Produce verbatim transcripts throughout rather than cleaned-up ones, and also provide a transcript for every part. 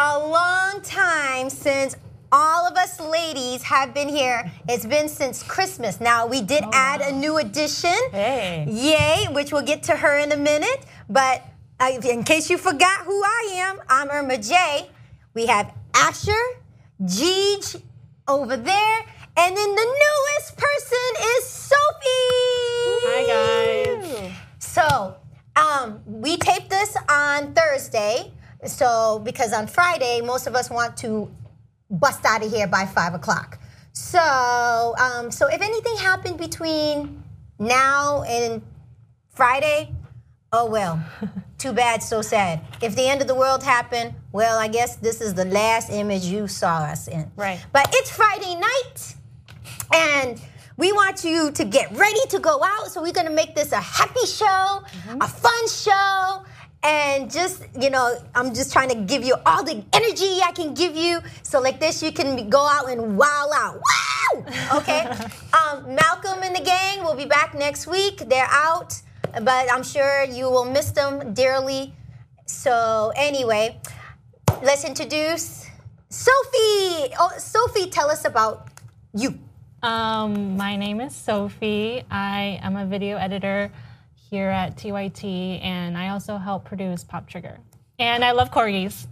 a long time since all of us ladies have been here. It's been since Christmas. Now, we did oh, add wow. a new addition. Hey. Yay, which we'll get to her in a minute. But uh, in case you forgot who I am, I'm Irma J. We have Asher, Gigi over there, and then the newest person is Sophie. Hi, guys. So, um, we taped this on Thursday. So, because on Friday, most of us want to bust out of here by five o'clock. So, um, so if anything happened between now and Friday, oh well. Too bad, so sad. If the end of the world happened, well, I guess this is the last image you saw us in. Right. But it's Friday night, and we want you to get ready to go out. So we're going to make this a happy show, mm-hmm. a fun show. And just, you know, I'm just trying to give you all the energy I can give you. So like this, you can go out and wow out. Wow! Okay? um, Malcolm and the gang will be back next week. They're out, but I'm sure you will miss them dearly. So anyway, let's introduce Sophie. Oh, Sophie, tell us about you. Um, my name is Sophie. I am a video editor here at T Y T, and I also help produce Pop Trigger. And I love corgis.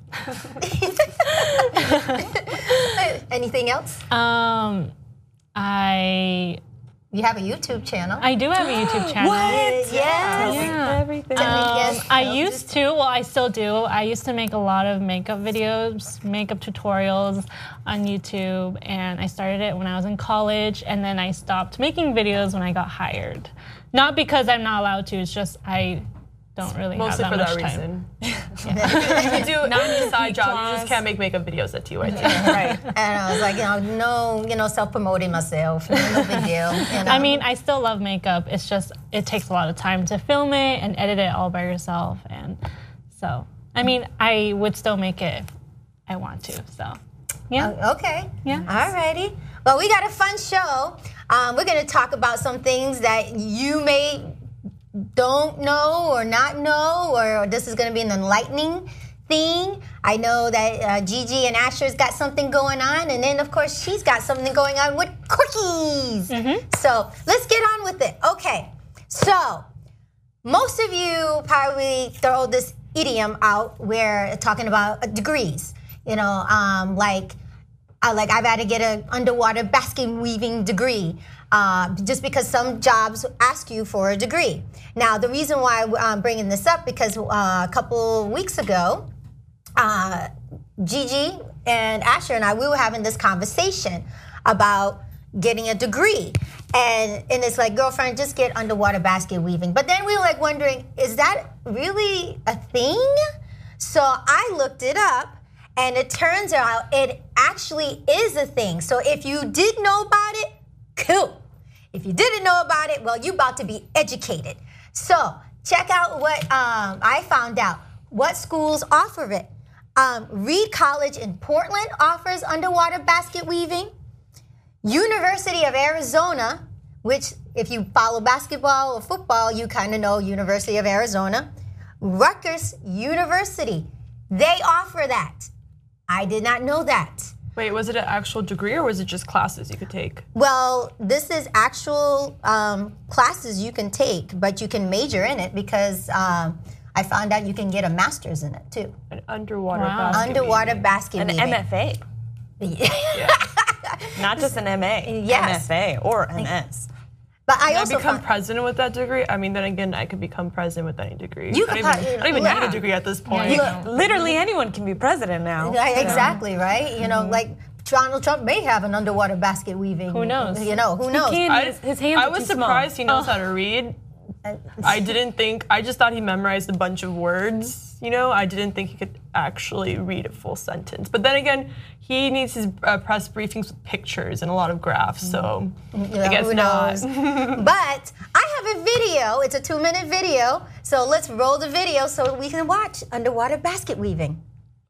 Anything else? Um, I... You have a YouTube channel. I do have a YouTube channel. What? Yeah. yeah. Everything. Um, yes, I no, used to, well, I still do. I used to make a lot of makeup videos, makeup tutorials on YouTube, and I started it when I was in college, and then I stopped making videos when I got hired. Not because I'm not allowed to, it's just I don't really Mostly have that for much that time. reason. Yeah. You do ninety side jobs, you just can't make makeup videos at T Y T. Right. And I was like, you know, no, you know, self-promoting myself. No big deal. You know? I mean, I still love makeup. It's just, it takes a lot of time to film it and edit it all by yourself. And so, I mean, I would still make it if I want to, so. Yeah. Uh, okay. Yeah. All righty. Well, we got a fun show. Um, we're going to talk about some things that you may don't know or not know, or this is going to be an enlightening thing. I know that uh, Gigi and Asher's got something going on, and then, of course, she's got something going on with quickies. Mm-hmm. So let's get on with it. Okay. So most of you probably throw this idiom out where talking about uh, degrees. You know, um, like, uh, like I've had to get an underwater basket weaving degree. Uh, just because some jobs ask you for a degree. Now, the reason why I'm bringing this up, because uh, a couple weeks ago, uh, Gigi and Asher and I, we were having this conversation about getting a degree. And, and it's like, girlfriend, just get underwater basket weaving. But then we were like wondering, is that really a thing? So I looked it up, and it turns out it actually is a thing. So if you did know about it, cool. If you didn't know about it, well, you about to be educated. So check out what um, I found out. What schools offer it. Um, Reed College in Portland offers underwater basket weaving. University of Arizona, which if you follow basketball or football, you kind of know University of Arizona. Rutgers University, they offer that. I did not know that. Wait, was it an actual degree or was it just classes you could take? Well, this is actual um, classes you can take, but you can major in it because um, I found out you can get a master's in it too. An underwater wow. basket Underwater weaving. basket An weaving. M F A. Yeah. Not just an M A. Yes. M F A or M S. But I Can also I become found, president with that degree? I mean, then again, I could become president with any degree. You I could don't even, pro- I don't even yeah. need a degree at this point. Yeah, Literally anyone can be president now. Yeah, exactly, right? You know, Mm-hmm. like Donald Trump may have an underwater basket weaving. Who knows? You know, who knows? He can, I, his, his hands I are was too surprised small. he knows how to read. I didn't think, I just thought he memorized a bunch of words, you know? I didn't think he could actually read a full sentence. But then again, he needs his uh, press briefings with pictures and a lot of graphs, so Yeah, I guess who not. knows? But I have a video. It's a two-minute video. So let's roll the video so we can watch underwater basket weaving.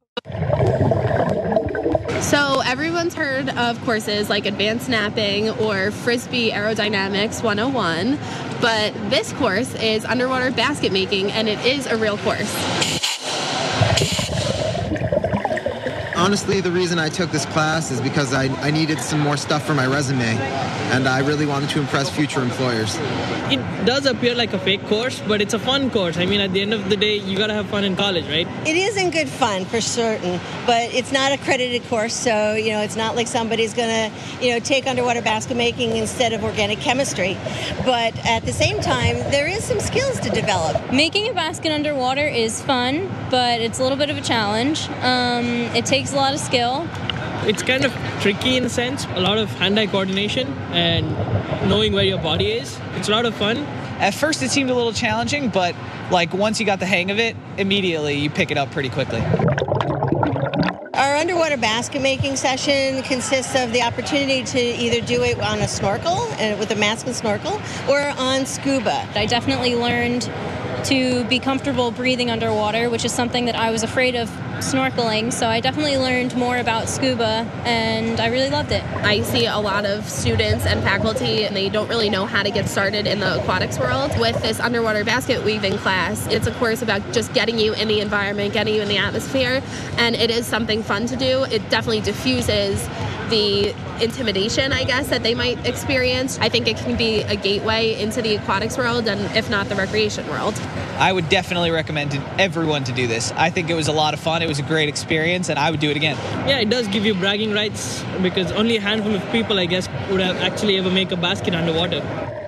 So everyone's heard of courses like Advanced Snapping or Frisbee Aerodynamics one oh one, but this course is Underwater Basket Making, and it is a real course. Honestly, the reason I took this class is because I, I needed some more stuff for my resume, and I really wanted to impress future employers. It does appear like a fake course, but it's a fun course. I mean, at the end of the day, you gotta have fun in college, right? It isn't good fun for certain, but it's not a credited course, so you know it's not like somebody's gonna you know take underwater basket making instead of organic chemistry. But at the same time, there is some skills to develop. Making a basket underwater is fun, but it's a little bit of a challenge. Um, it takes a lot of skill. It's kind of tricky in a sense, a lot of hand-eye coordination and knowing where your body is. It's a lot of fun. At first it seemed a little challenging, but like once you got the hang of it, immediately you pick it up pretty quickly. Our underwater basket making session consists of the opportunity to either do it on a snorkel, uh, with a mask and snorkel, or on scuba. I definitely learned to be comfortable breathing underwater, which is something that I was afraid of snorkeling. So I definitely learned more about scuba, and I really loved it. I see a lot of students and faculty, and they don't really know how to get started in the aquatics world. With this underwater basket weaving class, it's a course about just getting you in the environment, getting you in the atmosphere, and it is something fun to do. It definitely diffuses the intimidation, I guess, that they might experience. I think it can be a gateway into the aquatics world, and if not, the recreation world. I would definitely recommend to everyone to do this. I think it was a lot of fun. It was a great experience, and I would do it again. Yeah, it does give you bragging rights because only a handful of people, I guess, would have actually ever make a basket underwater.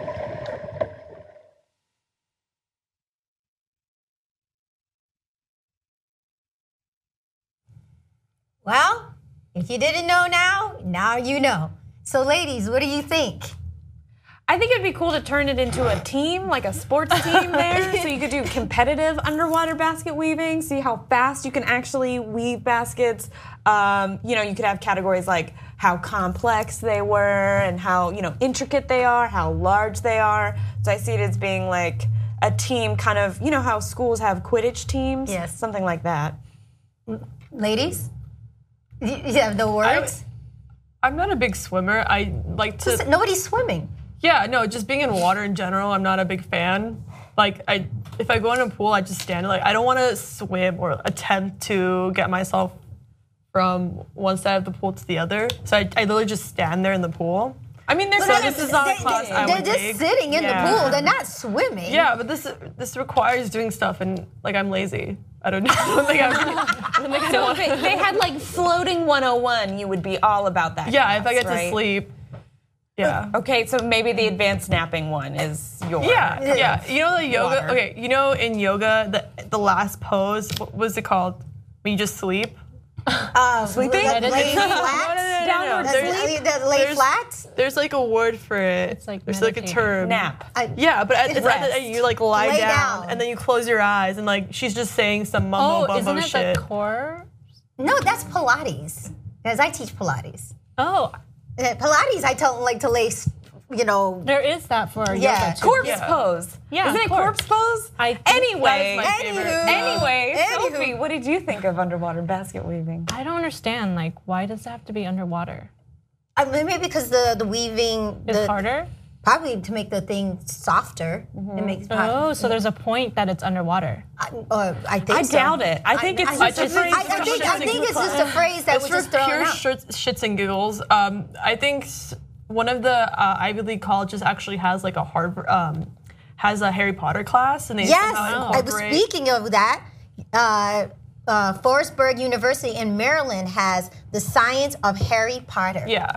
Well, if you didn't know now, now you know. So ladies, what do you think? I think it'd be cool to turn it into a team, like a sports team there. So you could do competitive underwater basket weaving, see how fast you can actually weave baskets. Um, you know, you could have categories like how complex they were and how, you know, intricate they are, how large they are. So I see it as being like a team kind of, you know how schools have Quidditch teams? Yes. Something like that. Ladies, you you have the words? I, I'm not a big swimmer. I like to... Just- Nobody's swimming. Yeah, no, just being in water in general, I'm not a big fan. Like, I, if I go in a pool, I just stand. Like, I don't want to swim or attempt to get myself from one side of the pool to the other. So I, I literally just stand there in the pool. I mean, there's so no, this is not a class I They're would just take. sitting in Yeah. the pool. They're not swimming. Yeah, but this this requires doing stuff, and like I'm lazy. I don't know. I don't think I'm. I don't think I So want if it- they had like floating one oh one, you would be all about that. Yeah, class, if I get right? to sleep. Yeah. Okay, so maybe the advanced napping one is your. Yeah, yeah. You know the yoga. Water. Okay, you know in yoga the the last pose. What was it called? When you just sleep. Uh, Sleeping? Lay, lay No, no, flat? no, no, Downward no. That's There's- lay, that lay there's- flat? There's like a word for it. It's like there's like a meditating. term. Nap. I- Yeah, but at, it's at the, Rest. you like lie Lay down, down. and then you close your eyes and like she's just saying some mumbo Oh, isn't bumbo it shit. the core? No, that's Pilates. Because I teach Pilates. Oh, Uh, Pilates, I tell them like to lay, s- you know. there is that for Yeah. yoga too. Corpse Yeah. pose. Yeah, Isn't it corpse. corpse pose? I think Anyway. that is my favorite. Anywho. Anyway, Anywho. Sophie, what did you think of underwater basket weaving? I don't understand. Like, why does it have to be underwater? I mean, maybe because the, the weaving. It's the, harder. Probably to make the thing softer. It makes Oh, so there's a point that it's underwater. I, or I think I so. doubt it. I think it's I, just a I, phrase I, for I think, shits I and think it's giggles. just a phrase that It's was for just thrown pure out. shits, shits and giggles. Um, I think s- one of the uh, Ivy League colleges actually has like a Harvard, um, has a Harry Potter class, and they Yes, somehow I was incorporate. speaking of that. Uh, uh, Forestburg University in Maryland has the science of Harry Potter. Yeah.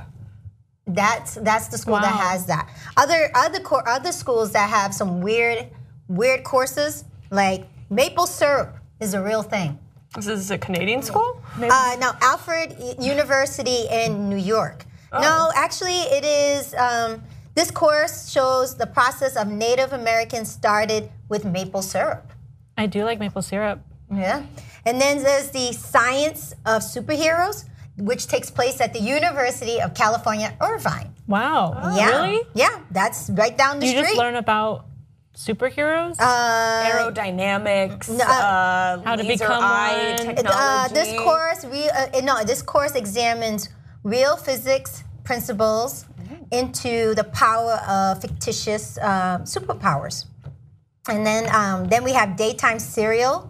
That's that's the school that Wow. has that. Other other co- other schools that have some weird weird courses like maple syrup is a real thing. This is a Canadian school? Uh, no, Alfred University in New York. No, actually, it is. Um, this course shows the process of Native Americans started with maple syrup. I do like maple syrup. Yeah, and then there's the science of superheroes, which takes place at the University of California, Irvine. Wow. Yeah, Really? Yeah, that's right down the You street. just learn about superheroes? Uh, Aerodynamics, No, uh, uh, How to laser become eye one. technology. Uh, this course, re, uh, no, this course examines real physics principles into the power of fictitious uh, superpowers. And then, um, then we have daytime serial,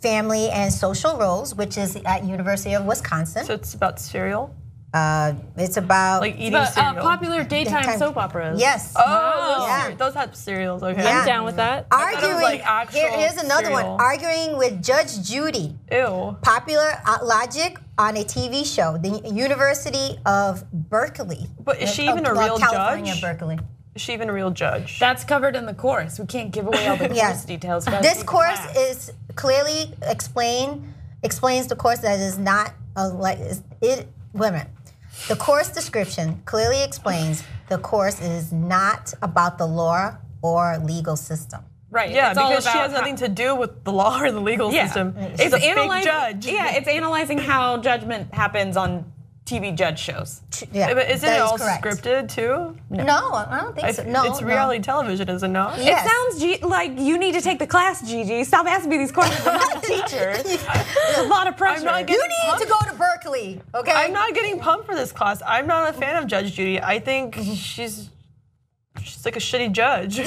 Family and Social Roles, which is at University of Wisconsin. So it's about cereal? Uh, it's about like eating but, cereal. Uh, popular daytime, daytime soap operas. Yes. Oh, wow. yeah. Those have cereals. Okay. Yeah. I'm down with that. Arguing. Like here, here's another cereal. one. Arguing with Judge Judy. Ew. Popular uh, logic on a T V show. The University of Berkeley. But is she uh, even a well, real California, judge? Berkeley. Is she even a real judge? That's covered in the course. We can't give away all the course Yes. details. This course is clearly explain explains the course that is not a, like it. Women. The course description clearly explains the course is not about the law or legal system. Right. Yeah, it's all because she about has how- nothing to do with the law or the legal Yeah. system. It's She's a fake analyzing, judge. Yeah, it's analyzing how judgment happens on T V judge shows. Yeah, But isn't that it is all correct. scripted too? No, I don't think I- so. No, it's no. reality television, is it not? Yes. It sounds G- like you need to take the class, Gigi. Stop asking me these questions. I'm not a teacher. It's a lot of pressure. I'm not You getting need pumped. to go to Berkeley, okay? I'm not getting pumped for this class. I'm not a fan of Judge Judy. I think Mm-hmm. she's she's like a shitty judge.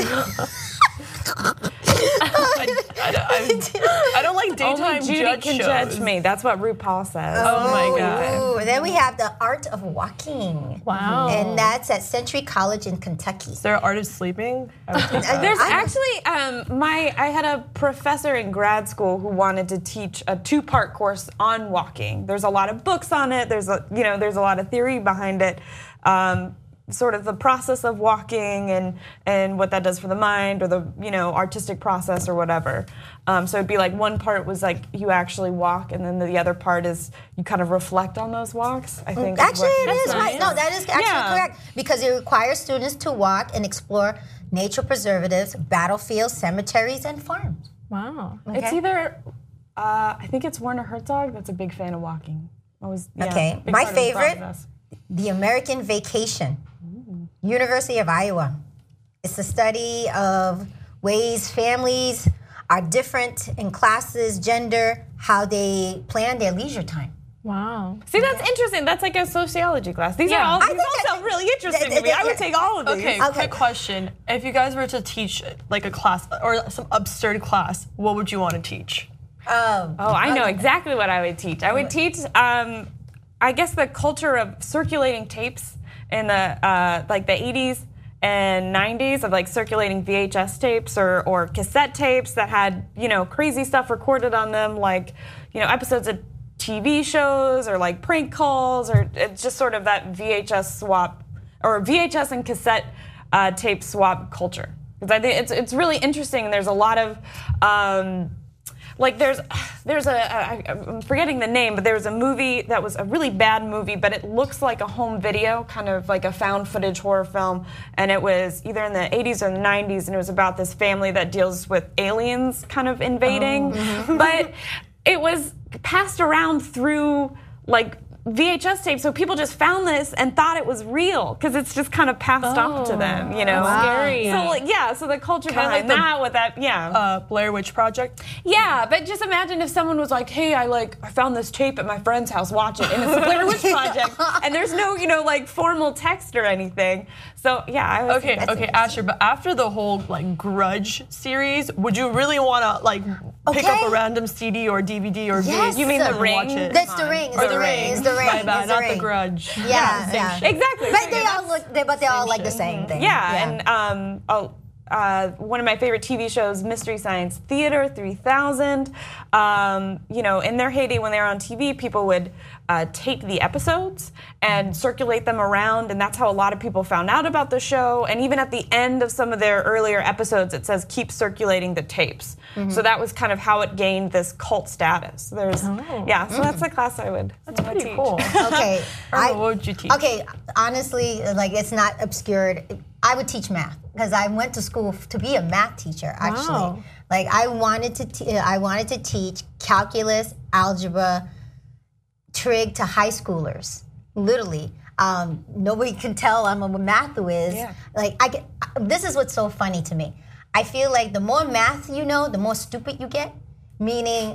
I, I, I, I don't like daytime Only Judy judge can shows. judge me. That's what RuPaul says. Oh my god. Ooh, then we have the Art of Walking. Wow. And that's at Century College in Kentucky. Is there an art of sleeping? I would take that. There's I- actually um, my I had a professor in grad school who wanted to teach a two-part course on walking. There's a lot of books on it. There's a you know there's a lot of theory behind it. Um, sort of the process of walking and and what that does for the mind or the you know artistic process or whatever. Um, so it'd be like one part was like you actually walk, and then the other part is you kind of reflect on those walks. I think is Actually, what- it is right. No, that is actually Yeah. correct because it requires students to walk and explore nature preservatives, battlefields, cemeteries, and farms. Wow. It's Okay. either, uh, I think it's Werner Herzog that's a big fan of walking. Always, yeah, Okay. big My part of the favorite? process. The American Vacation, University of Iowa. It's a study of ways families are different in classes, gender, how they plan their leisure time. Wow. See, that's interesting. That's like a sociology class. These Yeah. are all, I these think all that- sound really interesting that- to me. that- I would yeah. take all of these. Okay, Okay. quick question. If you guys were to teach like a class or some absurd class, what would you want to teach? Um, Oh, I know exactly what I would teach. I would teach, um, I guess, the culture of circulating tapes in the uh, like the eighties and nineties of like circulating V H S tapes or or cassette tapes that had you know crazy stuff recorded on them, like you know episodes of T V shows or like prank calls or it's just sort of that V H S swap or V H S and cassette uh, tape swap culture. Because I think it's it's really interesting. And there's a lot of um, like there's there's a I, I'm forgetting the name, but there was a movie that was a really bad movie, but it looks like a home video, kind of like a found footage horror film, and it was either in the eighties or the nineties, and it was about this family that deals with aliens kind of invading, Oh. but it was passed around through like V H S tape, so people just found this and thought it was real because it's just kind of passed off to them, you know. Wow. Scary. So like, yeah, so the culture Kinda behind like the- that, with that, yeah. Uh, Blair Witch Project. Yeah, but just imagine if someone was like, "Hey, I like I found this tape at my friend's house. Watch it." And it's the Blair Witch Project, and there's no, you know, like formal text or anything. So yeah, I was Okay, okay, Asher. But after the whole like Grudge series, would you really want to like pick Okay. up a random C D or D V D or Yes. V- You mean the and Ring? watch it? That's the ring. Or It's the ring. It's the ring. My bad, It's the not ring. the Grudge. Yeah, same yeah. shit. exactly. But they Yeah, all look, they, but they all like the same thing. Yeah, and um, oh, uh, one of my favorite T V shows, Mystery Science Theater three thousand. Um, you know, in their heyday when they were on T V, people would uh, tape the episodes and circulate them around, and that's how a lot of people found out about the show. And even at the end of some of their earlier episodes, it says keep circulating the tapes. So that was kind of how it gained this cult status. There's, yeah, so that's the class I would. That's pretty cool. Okay. Irma, what would you teach? Okay, honestly, like it's not obscured. I would teach math because I went to school f- to be a math teacher. Actually, Wow. like I wanted to, te- I wanted to teach calculus, algebra, trig to high schoolers. Literally, um, nobody can tell I'm a math whiz. Yeah. Like I get, this is what's so funny to me. I feel like the more math you know, the more stupid you get. Meaning,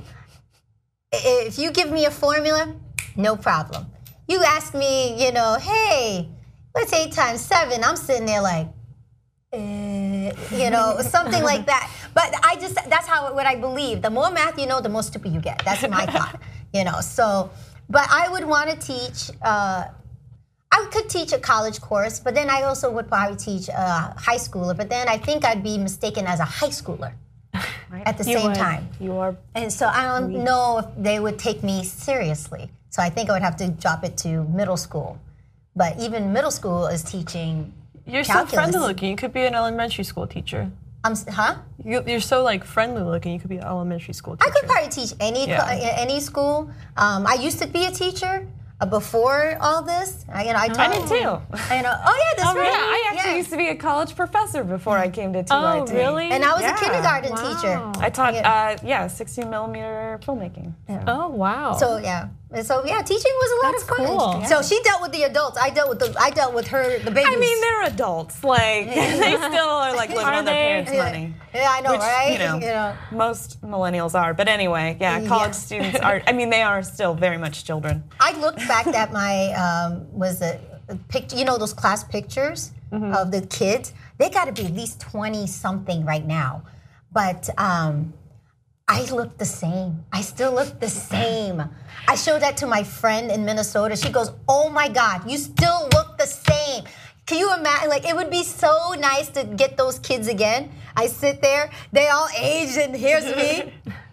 i- if you give me a formula, no problem. You ask me, you know, hey, what's eight times seven? I'm sitting there like, uh, you know, something like that. But I just, that's how, what I believe. The more math you know, the more stupid you get. That's my thought, you know. So, but I would want to teach, uh, I could teach a college course, but then I also would probably teach a high schooler, but then I think I'd be mistaken as a high schooler at the You same would. time. You are. And so I don't know if they would take me seriously. So I think I would have to drop it to middle school. But even middle school is teaching You're calculus. so friendly looking. You could be an elementary school teacher. Um, s- huh? You, you're so like friendly looking. You could be an elementary school I teacher. could probably teach any Yeah. cl- any school. Um, I used to be a teacher uh, before all this. I, you know, I, taught, I did too. I know. Oh yeah, that's Yeah, right. I actually Yeah. used to be a college professor before I came to T Y T. Oh, really? And I was Yeah. a kindergarten Wow. teacher. I taught, Yeah. uh, yeah, sixteen millimeter filmmaking. Oh, wow. So yeah, and so yeah, teaching was a lot That's of fun. cool. So she dealt with the adults. I dealt with the. I dealt with her, the babies. I mean, they're adults. Like, they still are like living Are on their they? parents' Yeah. money. Yeah, I know, Which, right? you know, You know. most millennials are. But anyway, yeah, college Yeah. students are, I mean, they are still very much children. I looked back at my um, was a, a picture. You know those class pictures of the kids. They got to be at least twenty something right now, but um, I look the same. I still look the same. I showed that to my friend in Minnesota. She goes, "Oh my God, you still look the same." Can you imagine? Like, it would be so nice to get those kids again. I sit there, they all aged, and here's me.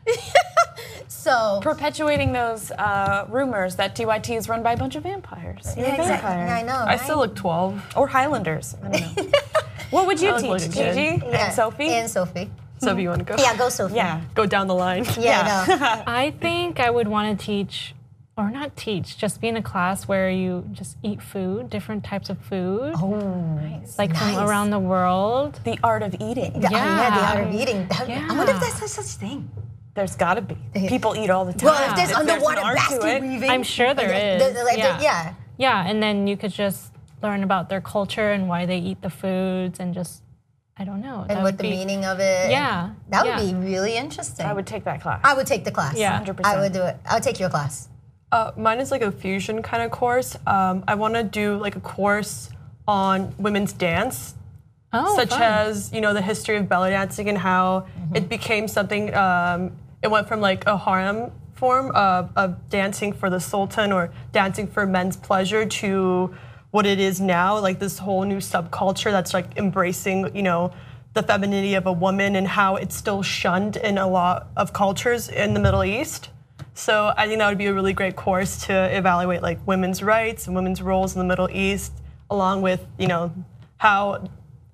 So Perpetuating those uh, rumors that T Y T is run by a bunch of vampires. You're a yeah, exactly. vampire. I know. I right? still look twelve. Or Highlanders. I don't know. What would you I look like teach, a kid. Gigi Yeah, and Sophie? and Sophie. So if you want to go, Yeah, go Sophie. yeah. go down the line. Yeah, I know. I think I would want to teach, or not teach, just be in a class where you just eat food, different types of food. Oh, nice. Like nice. from around the world. The art of eating. The- oh, yeah, the Yeah. art of eating. That- I wonder if Yeah. that's a such thing. There's got to be. People eat all the time. Well, if there's If there's an underwater art to basket it. weaving, I'm sure there like, is. the- the- like, the- Yeah. yeah. Yeah, and then you could just learn about their culture and why they eat the foods and just, I don't know. And that what would the be- meaning of it. Yeah, That would yeah. be really interesting. I would take that class. I would take the class. Yeah. one hundred percent. I would do it. I would take your class. Uh, mine is like a fusion kind of course. Um, I want to do like a course on women's dance, Oh, such fun. as you know the history of belly dancing and how it became something. Um, it went from like a harem form of, of dancing for the sultan or dancing for men's pleasure to what it is now, like this whole new subculture that's like embracing, you know, the femininity of a woman and how it's still shunned in a lot of cultures in the Middle East. So I think that would be a really great course to evaluate like women's rights and women's roles in the Middle East, along with, you know, how,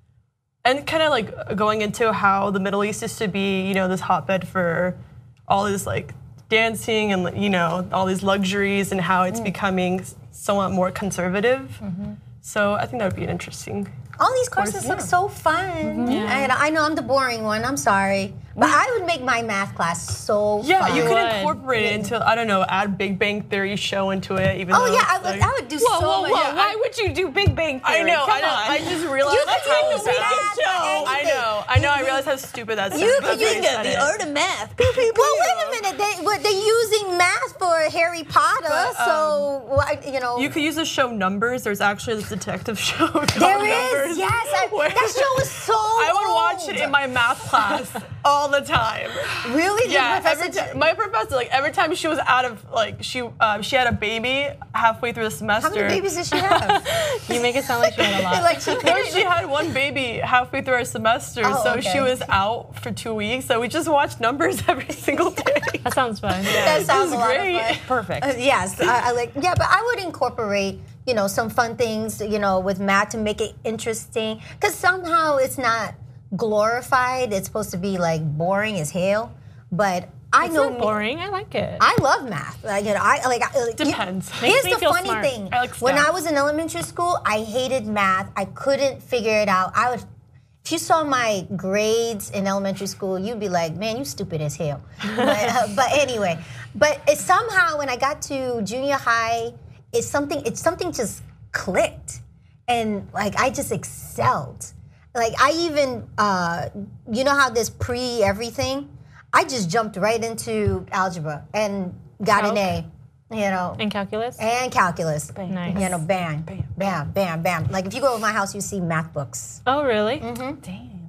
and kind of like going into how the Middle East used to be, you know, this hotbed for all this like dancing and, you know, all these luxuries and how it's becoming somewhat more conservative. So I think that would be an interesting. All these courses look so fun. Yeah. And I know I'm the boring one. I'm sorry. But I would make my math class so Yeah, fun. you could would. incorporate it into, I don't know, add Big Bang Theory show into it. Even Oh, though yeah. it's I would, like- I would do Whoa, so whoa, much. whoa! Yeah, Why I- would you do Big Bang I Theory? know, Come I know. on. I just realized You could how use sad- math for I anything. know, I know. I realize how stupid that sounds. You but could that's use why I the- said the it. art of math. Well, wait a minute. They, what, they're using math for Harry Potter, But, um, so, why- you know. You could use the show Numbers. There's actually this detective show called There is, Numbers. yes. I, where- that show is so I would watch old. it in my math class all the time. Really? Yeah, Your professor every time, my professor, like every time she was out of, like she, um, she had a baby halfway through the semester. How many babies does she have? You make it sound like she had a lot. like she No, she had one baby halfway through our semester, Oh, so okay. she was out for two weeks. So we just watched Numbers every single day. That sounds fun. That sounds It a was lot great. of fun. Perfect. Uh, yes, I, I like. Yeah, but I would incorporate, you know, some fun things, you know, with math to make it interesting. Because somehow it's not glorified. It's supposed to be like boring as hell. But I It's know not boring. I like it. I love math. Like, you know, I like. I, like, Depends. Here's Makes me the feel funny smart. thing. I like when I stats. was in elementary school, I hated math. I couldn't figure it out. I would. If you saw my grades in elementary school, you'd be like, "Man, you stupid as hell." But, uh, but anyway, but it somehow when I got to junior high, it's something. It's something just clicked, and like I just excelled. Like I even, uh, you know how there's pre everything. I just jumped right into algebra and got an A. You know, And calculus? and calculus. Nice. You know, bam, bam, bam, bam, bam. Like if you go to my house, you see math books. Oh, really? Mm-hmm. Damn.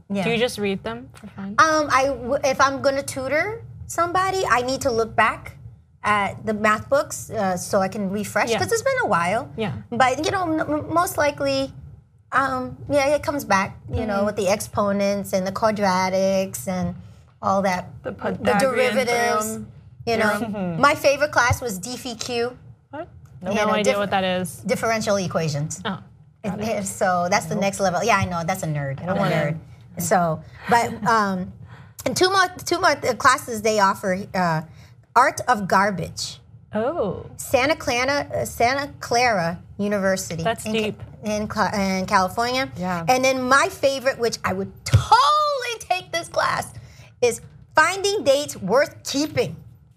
Yeah. Do you just read them for fun? Um, I w- if I'm gonna tutor somebody, I need to look back at the math books uh, so I can refresh because Yeah. it's been a while. Yeah. But you know, m- most likely, um, yeah, it comes back. You know, with the exponents and the quadratics and all that, The the Pythagorean derivatives. theorem. You know, my favorite class was D F I Q. What? You No know, idea diff- what that is. Differential equations. Oh. It- it- So that's the next level. Yeah, I know that's a nerd. I'm a nerd. So, but um, and two more two more classes they offer: uh, Art of Garbage, Oh. Santa Clara uh, Santa Clara University. That's in, deep. in, Ca- in California. Yeah. And then my favorite, which I would totally take this class, is Finding Dates Worth Keeping.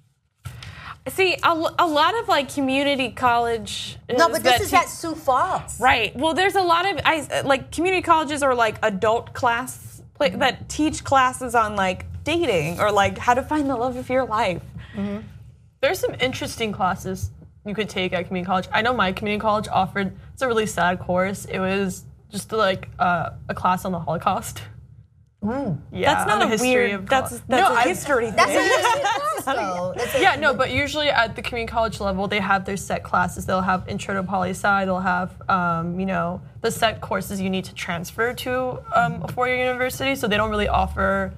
See, a, l- a lot of like community college. No, but this that is te- at Sioux Falls. Right. Well, there's a lot of I like community colleges or like adult class pla- that teach classes on like dating or like how to find the love of your life. There's some interesting classes you could take at community college. I know my community college offered, it's a really sad course. It was just like uh, a class on the Holocaust. Ooh. Yeah, That's not on the a history weird. of That's col- that's No, a I- history thing. That's a history class, though. It's a- Yeah, no, but usually at the community college level, they have their set classes. They'll have intro to poli-sci. They'll have, um, you know, the set courses you need to transfer to um, a four-year university. So they don't really offer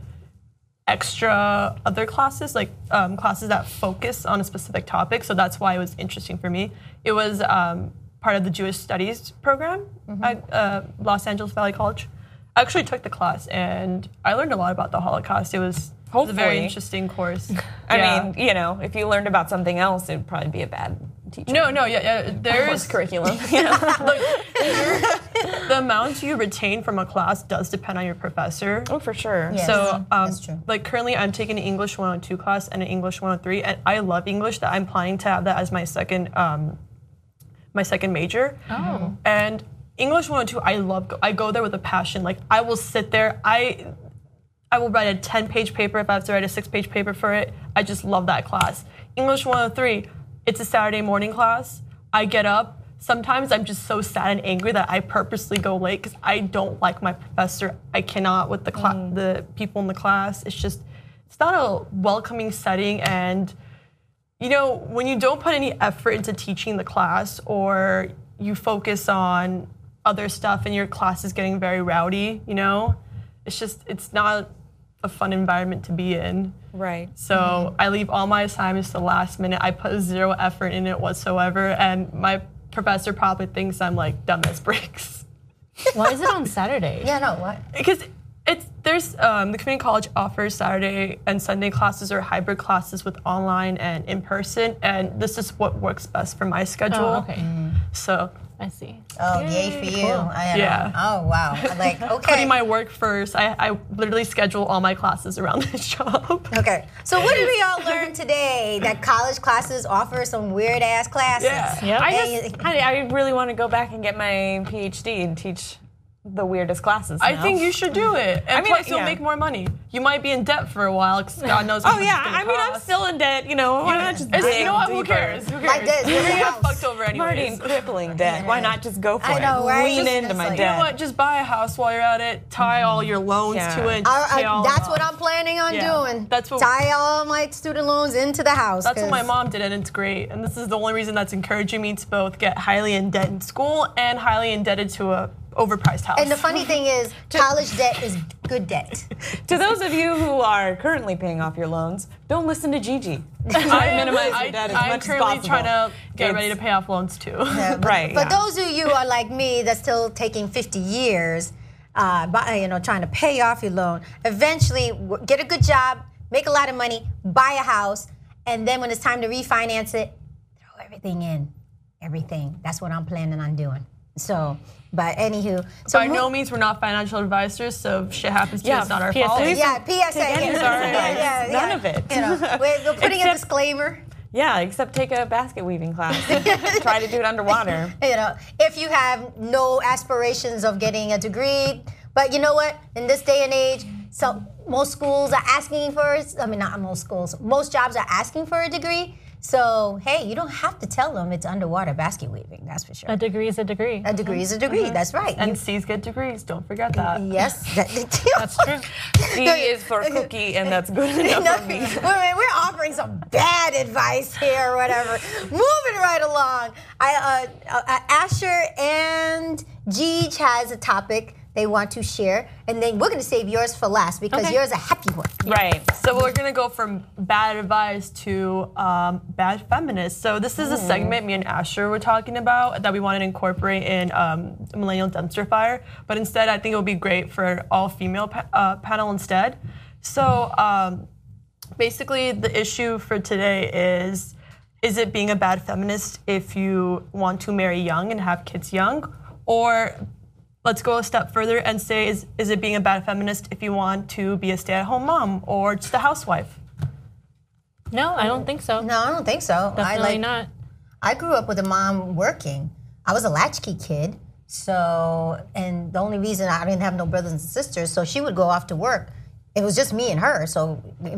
extra other classes, like um, classes that focus on a specific topic. So that's why it was interesting for me. It was um, part of the Jewish Studies program at uh, Los Angeles Valley College. I actually took the class, and I learned a lot about the Holocaust. It was, it was a very Hopefully. interesting course. I Yeah. mean, you know, if you learned about something else, it'd probably be a bad teacher. No, no, yeah, yeah. Course There's curriculum. like your- the amount you retain from a class does depend on your professor. Oh, for sure. Yes, So, um, that's true. like currently, I'm taking an English one oh two class and an English one oh three, and I love English. That I'm planning to have that as my second, um, my second major. Oh. And English one oh two, I love. I go there with a passion. Like I will sit there. I, I will write a ten-page paper if I have to write a six-page paper for it. I just love that class. English one oh three, it's a Saturday morning class. I get up. Sometimes I'm just so sad and angry that I purposely go late because I don't like my professor. I cannot with the cla- the people in the class. It's just, it's not a welcoming setting. And, you know, when you don't put any effort into teaching the class or you focus on other stuff and your class is getting very rowdy, you know, it's just, it's not a fun environment to be in. Right. So I leave all my assignments to the last minute. I put zero effort in it whatsoever, and my professor probably thinks I'm like dumb as bricks. Why is it on Saturday? Yeah, no, what? Because it's there's um, the community college offers Saturday and Sunday classes or hybrid classes with online and in person, and this is what works best for my schedule. Oh, okay. So I see. Oh, yay for you. I, Yeah. Oh, wow. I'm like, okay. putting my work first, I, I literally schedule all my classes around this job. Okay. So what did we all learn today? That college classes offer some weird ass classes. Yeah. Yep. I And just, I, I really want to go back and get my P H D and teach the weirdest classes. I now. think you should do it. And I mean, plus, you'll yeah. make more money. You might be in debt for a while, because God knows what Oh it's yeah, gonna I mean I'm cost. still in debt. You know, why not just It's- dig you know what? Who deeper? cares? Who cares? Like this, You're with gonna the get house. fucked over I'm already in anyways. crippling debt. Why not just go for I it? know, right? Lean Just- into just my like- You know debt. what? Just buy a house while you're at it. Tie all your loans Yeah. to it. I- I- pay all that's it what off. I'm planning on Yeah. doing. That's what- Tie all my student loans into the house. That's what my 'cause- mom did, and it's great. And this is the only reason that's encouraging me to both get highly in debt in school and highly indebted to a overpriced house. And the funny thing is, college debt is good debt. To those of you who are currently paying off your loans, don't listen to Gigi. I am, minimize your I, debt as I'm much as currently possible. trying to get It's- ready to pay off loans too. Yeah, but, Right, But yeah. those of you who are like me, that's still taking fifty years, uh, by, you know, trying to pay off your loan. Eventually, w- get a good job, make a lot of money, buy a house, and then when it's time to refinance it, throw everything in, everything. That's what I'm planning on doing. So, but anywho, so By mo- no means we're not financial advisors, so if shit happens to Yeah, you, it's not our P S A. fault. yeah, P S A. Take any yeah, sorry, yeah, yeah, none yeah. of it. You know, we're, we're putting a Except- disclaimer. Yeah, except take a basket weaving class. Try to do it underwater. You know, if you have no aspirations of getting a degree, but you know what? In this day and age, so most schools are asking for. I mean, not most schools. Most jobs are asking for a degree. So, hey, you don't have to tell them it's underwater basket weaving, that's for sure. A degree is a degree. A degree is a degree, that's right. And You- C's get degrees, don't forget that. yes. That, That's true. C is for cookie, and that's good enough No, for me. wait, wait, we're offering some bad advice here or whatever. Moving right along. I, uh, uh, Asher and Jeej has a topic they want to share, and then we're going to save yours for last because Okay. yours is a happy one. Right. So we're gonna go from bad advice to um, bad feminists. So this is a segment me and Asher were talking about that we wanted to incorporate in um, Millennial Dumpster Fire, but instead I think it would be great for all female pa- uh, panel instead. So um, basically the issue for today is, is it being a bad feminist if you want to marry young and have kids young? Or let's go a step further and say, is, is it being a bad feminist if you want to be a stay-at-home mom or just a housewife? No, I don't think so. No, I don't think so. I Definitely like. not. I grew up with a mom working. I was a latchkey kid, so and the only reason I didn't have no brothers and sisters, so she would go off to work. It was just me and her. So,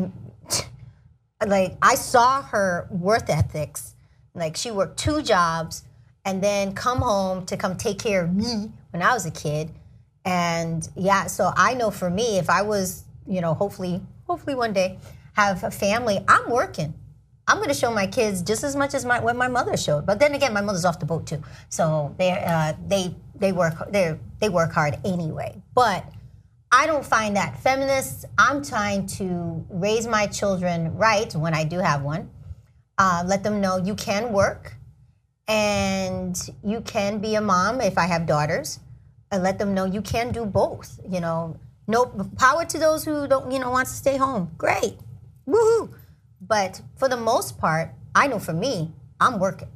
like, I saw her work ethics. Like, she worked two jobs and then come home to come take care of me when I was a kid. And yeah, so I know for me, if I was, you know, hopefully, hopefully one day have a family, I'm working. I'm going to show my kids just as much as my what my mother showed. But then again, my mother's off the boat too, so they uh, they they work they they work hard anyway. But I don't find that feminist. I'm trying to raise my children right when I do have one. Uh, let them know you can work, and you can be a mom if I have daughters. And let them know you can do both. You know, no power to those who don't you know wants to stay home. Great, woohoo! But for the most part, I know for me, I'm working.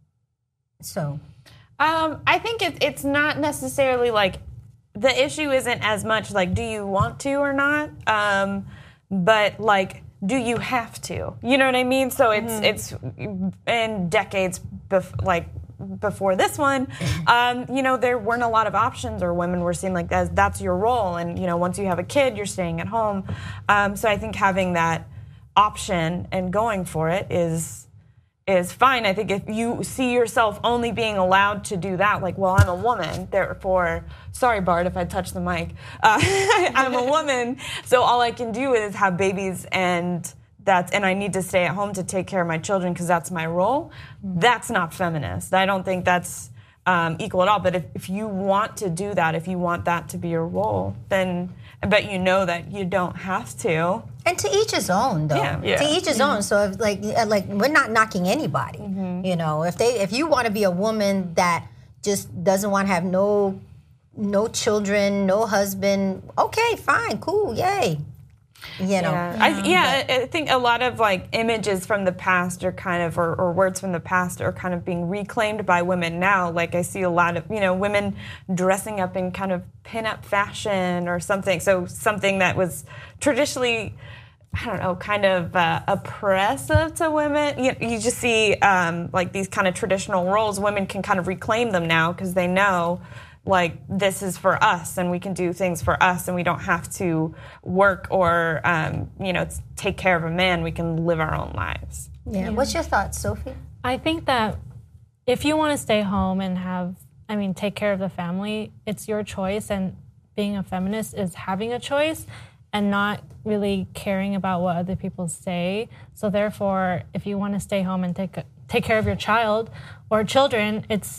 So, Um, I think it, it's not necessarily like the issue isn't as much like do you want to or not, um, but like do you have to? You know what I mean? So it's it's in decades bef- like before this one, um, you know, there weren't a lot of options, or women were seen like that, that's your role, and you know, once you have a kid, you're staying at home. Um, so I think having that option and going for it is is fine. I think if you see yourself only being allowed to do that, like, well, I'm a woman, therefore, sorry, Bart, if I touch the mic, uh, I'm a woman, so all I can do is have babies, and that's and I need to stay at home to take care of my children because that's my role. That's not feminist. I don't think that's um, equal at all. But if, if you want to do that, if you want that to be your role, then I bet you know that you don't have to. and to each his own, though. Yeah. Yeah. To each his own. So, if, like, uh, like we're not knocking anybody. You know, if they, if you want to be a woman that just doesn't want to have no, no children, no husband, okay, fine, cool, yay. You know. Yeah, I, yeah, I I think a lot of like images from the past are kind of, or, or words from the past are kind of being reclaimed by women now. Like I see a lot of, you know, women dressing up in kind of pinup fashion or something. So something that was traditionally, I don't know, kind of uh, oppressive to women. You, you just see um, like these kind of traditional roles. Women can kind of reclaim them now because they know, like, this is for us and we can do things for us and we don't have to work or, um, you know, take care of a man. We can live our own lives. Yeah. What's your thoughts, Sophie? I think that if you want to stay home and have, I mean, take care of the family, it's your choice. And being a feminist is having a choice and not really caring about what other people say. So therefore, if you want to stay home and take take care of your child or children, it's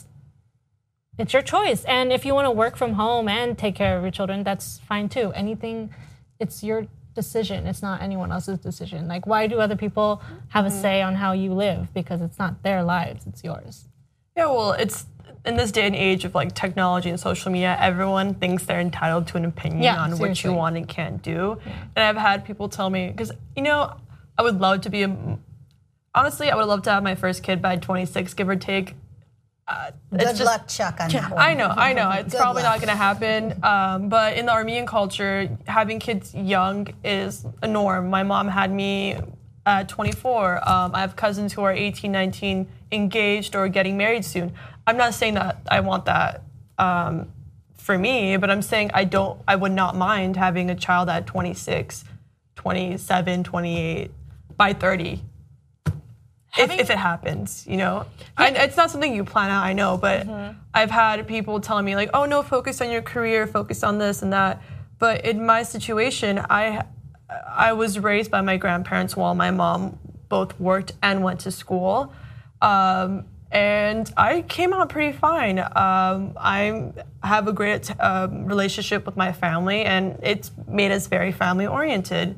it's your choice. And if you want to work from home and take care of your children, that's fine too. Anything, it's your decision. It's not anyone else's decision. Like, why do other people have a say on how you live? Because it's not their lives, it's yours. Yeah, well, it's in this day and age of like technology and social media, everyone thinks they're entitled to an opinion Yeah, on what seriously. you want and can't do. And I've had people tell me, because, you know, I would love to be a, honestly, I would love to have my first kid by twenty-six, give or take. Uh, it's Good just, luck, Chuck, on that one. I know, I know. It's Good probably luck. not going to happen. Um, but in the Armenian culture, having kids young is a norm. My mom had me at twenty-four. Um, I have cousins who are eighteen, nineteen, engaged or getting married soon. I'm not saying that I want that um, for me, but I'm saying I don't. I would not mind having a child at twenty-six, twenty-seven, twenty-eight, by thirty. if, if it happens, you know. I, it's not something you plan out, I know, but mm-hmm. I've had people telling me like, oh no, focus on your career, focus on this and that. But in my situation, I I was raised by my grandparents while my mom both worked and went to school. Um, and I came out pretty fine. Um, I have a great um, relationship with my family, and it's made us very family oriented.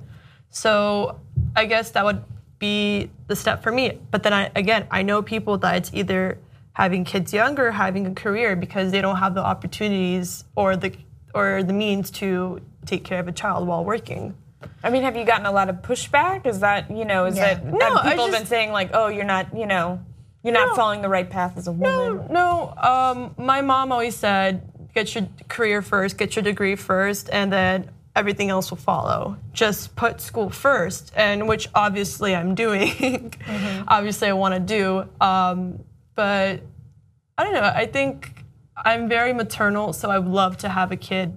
So I guess that would be the step for me. But then I, again, I know people that it's either having kids young or having a career because they don't have the opportunities or the or the means to take care of a child while working. I mean, have you gotten a lot of pushback? Is that, you know, is yeah. that, no, that people just, have been saying like, oh, you're not, you know, you're no, not following the right path as a woman? No, no. Um, my mom always said, get your career first, get your degree first, and then everything else will follow. Just put school first, and which obviously I'm doing. mm-hmm. Obviously I want to do, um, but I don't know. I think I'm very maternal, so I would love to have a kid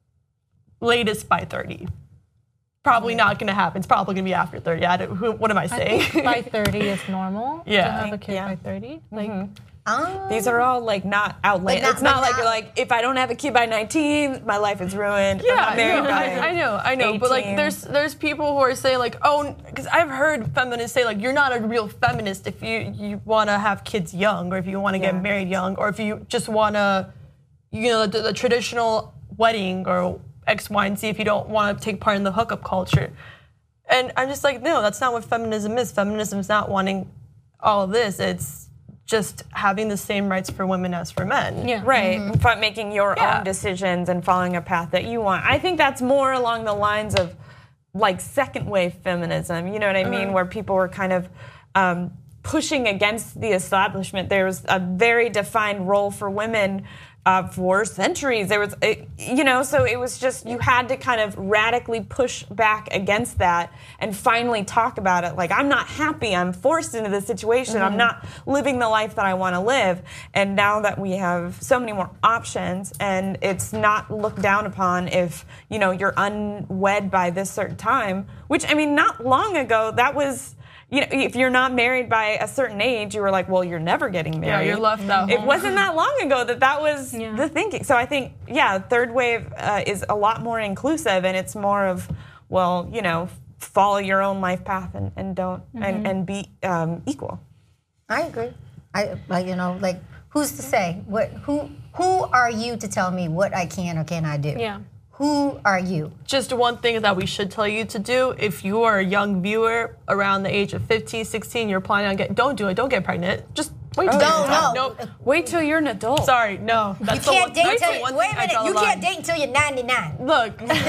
latest by thirty. Probably not going to happen. It's probably going to be after thirty. I don't, who, what am I saying? I think by thirty is normal yeah. to have a kid yeah. by thirty. Like, mm-hmm. um, These are all like not outlandish. Not, it's not like not, you're like, if I don't have a kid by nineteen, my life is ruined. Yeah, I'm not married no, by I, I know, I know. eighteen. But like, there's there's people who are saying like, oh, because I've heard feminists say like, you're not a real feminist if you you want to have kids young, or if you want to yeah. get married young, or if you just want to, you know, the, the traditional wedding or X, Y, and Z. If you don't want to take part in the hookup culture. And I'm just like, no, that's not what feminism is. Feminism is not wanting all of this. It's just having the same rights for women as for men. Yeah. Right, mm-hmm. but making your yeah. own decisions and following a path that you want. I think that's more along the lines of like second wave feminism, you know what I mean? Mm-hmm. Where people were kind of um, pushing against the establishment. There was a very defined role for women Uh, for centuries. There was, it, you know, so it was just, you had to kind of radically push back against that and finally talk about it. Like, I'm not happy. I'm forced into this situation. Mm-hmm. I'm not living the life that I want to live. And now that we have so many more options and it's not looked down upon if, you know, you're unwed by this certain time, which, I mean, not long ago, that was, you know, if you're not married by a certain age, you were like, well, you're never getting married. Yeah, you're left out. It wasn't that long ago that that was yeah. the thinking. So I think, yeah, third wave uh, is a lot more inclusive, and it's more of, well, you know, follow your own life path and, and don't mm-hmm. and, and be um, equal. I agree. I, like, you know, like, who's to say what? Who who are you to tell me what I can or cannot do? Yeah. Who are you? Just one thing that we should tell you to do, if you are a young viewer around the age of fifteen, sixteen, you're planning on getting, don't do it, don't get pregnant. Just wait till no, you're no. Nope. Wait till you're an adult. Sorry, no. That's you the can't one, date that's till the one wait a thing I minute. draw You the can't line. date until you're ninety-nine. Look,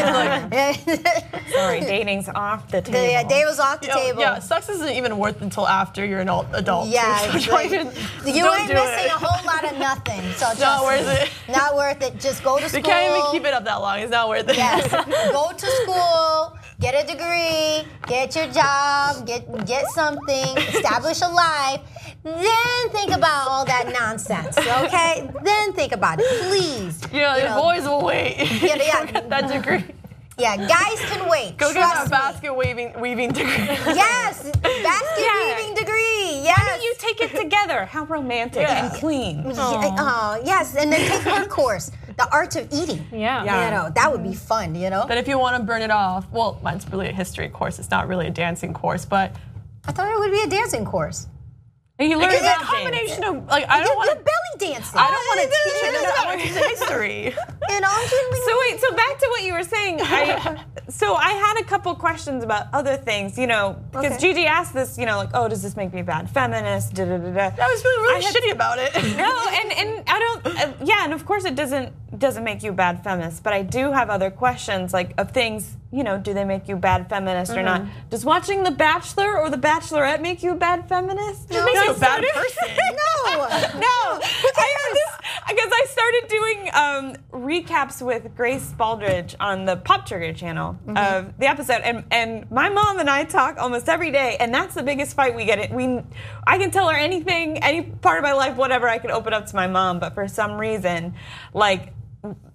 look. Sorry, dating's off the table. The, yeah, date was off the Yo, table. Yeah, sex isn't even worth until after you're an adult. Yeah, so it's like, even, you don't ain't do missing it. a whole lot of nothing. So Not trust worth me. it. Not worth it. Just go to school. You can't even keep it up that long. It's not worth it. Yes. Go to school, get a degree, get your job, get get something, establish a life. Then think about all that nonsense, okay? Then think about it, please. Yeah, you the know. boys will wait. Yeah, yeah. Go get that degree. Yeah, guys can wait. Go get Trust that me. basket weaving weaving degree. Yes, basket Yeah. weaving degree. Yes. Why don't you take it together? How romantic Yeah. and clean. Yeah, oh, yes, and then take her course, the art of eating. Yeah. You know, that would be fun, you know? But if you want to burn it off, well, mine's really a history course. It's not really a dancing course, but I thought it would be a dancing course. And you learn it's a about combination James. of like I don't want You're to. belly dancing. I don't want to teach it. No, I want to teach it history. You know, I'm just- So wait, so back to what you were saying. I, so I had a couple questions about other things, you know, because Okay. Gigi asked this, you know, like, oh, does this make me a bad feminist? Da da da da. I was feeling really I had- shitty about it. No, and and I don't. Uh, yeah, and of course it doesn't doesn't make you a bad feminist, but I do have other questions, like of things. You know, do they make you a bad feminist or not? Does watching The Bachelor or The Bachelorette make you a bad feminist? It makes you a bad person. no. No, I had this because I started doing um, recaps with Grace Baldridge on the Pop Trigger channel mm-hmm. of the episode, and and my mom and I talk almost every day, and that's the biggest fight we get. It we, I can tell her anything, any part of my life, whatever. I can open up to my mom, but for some reason, like.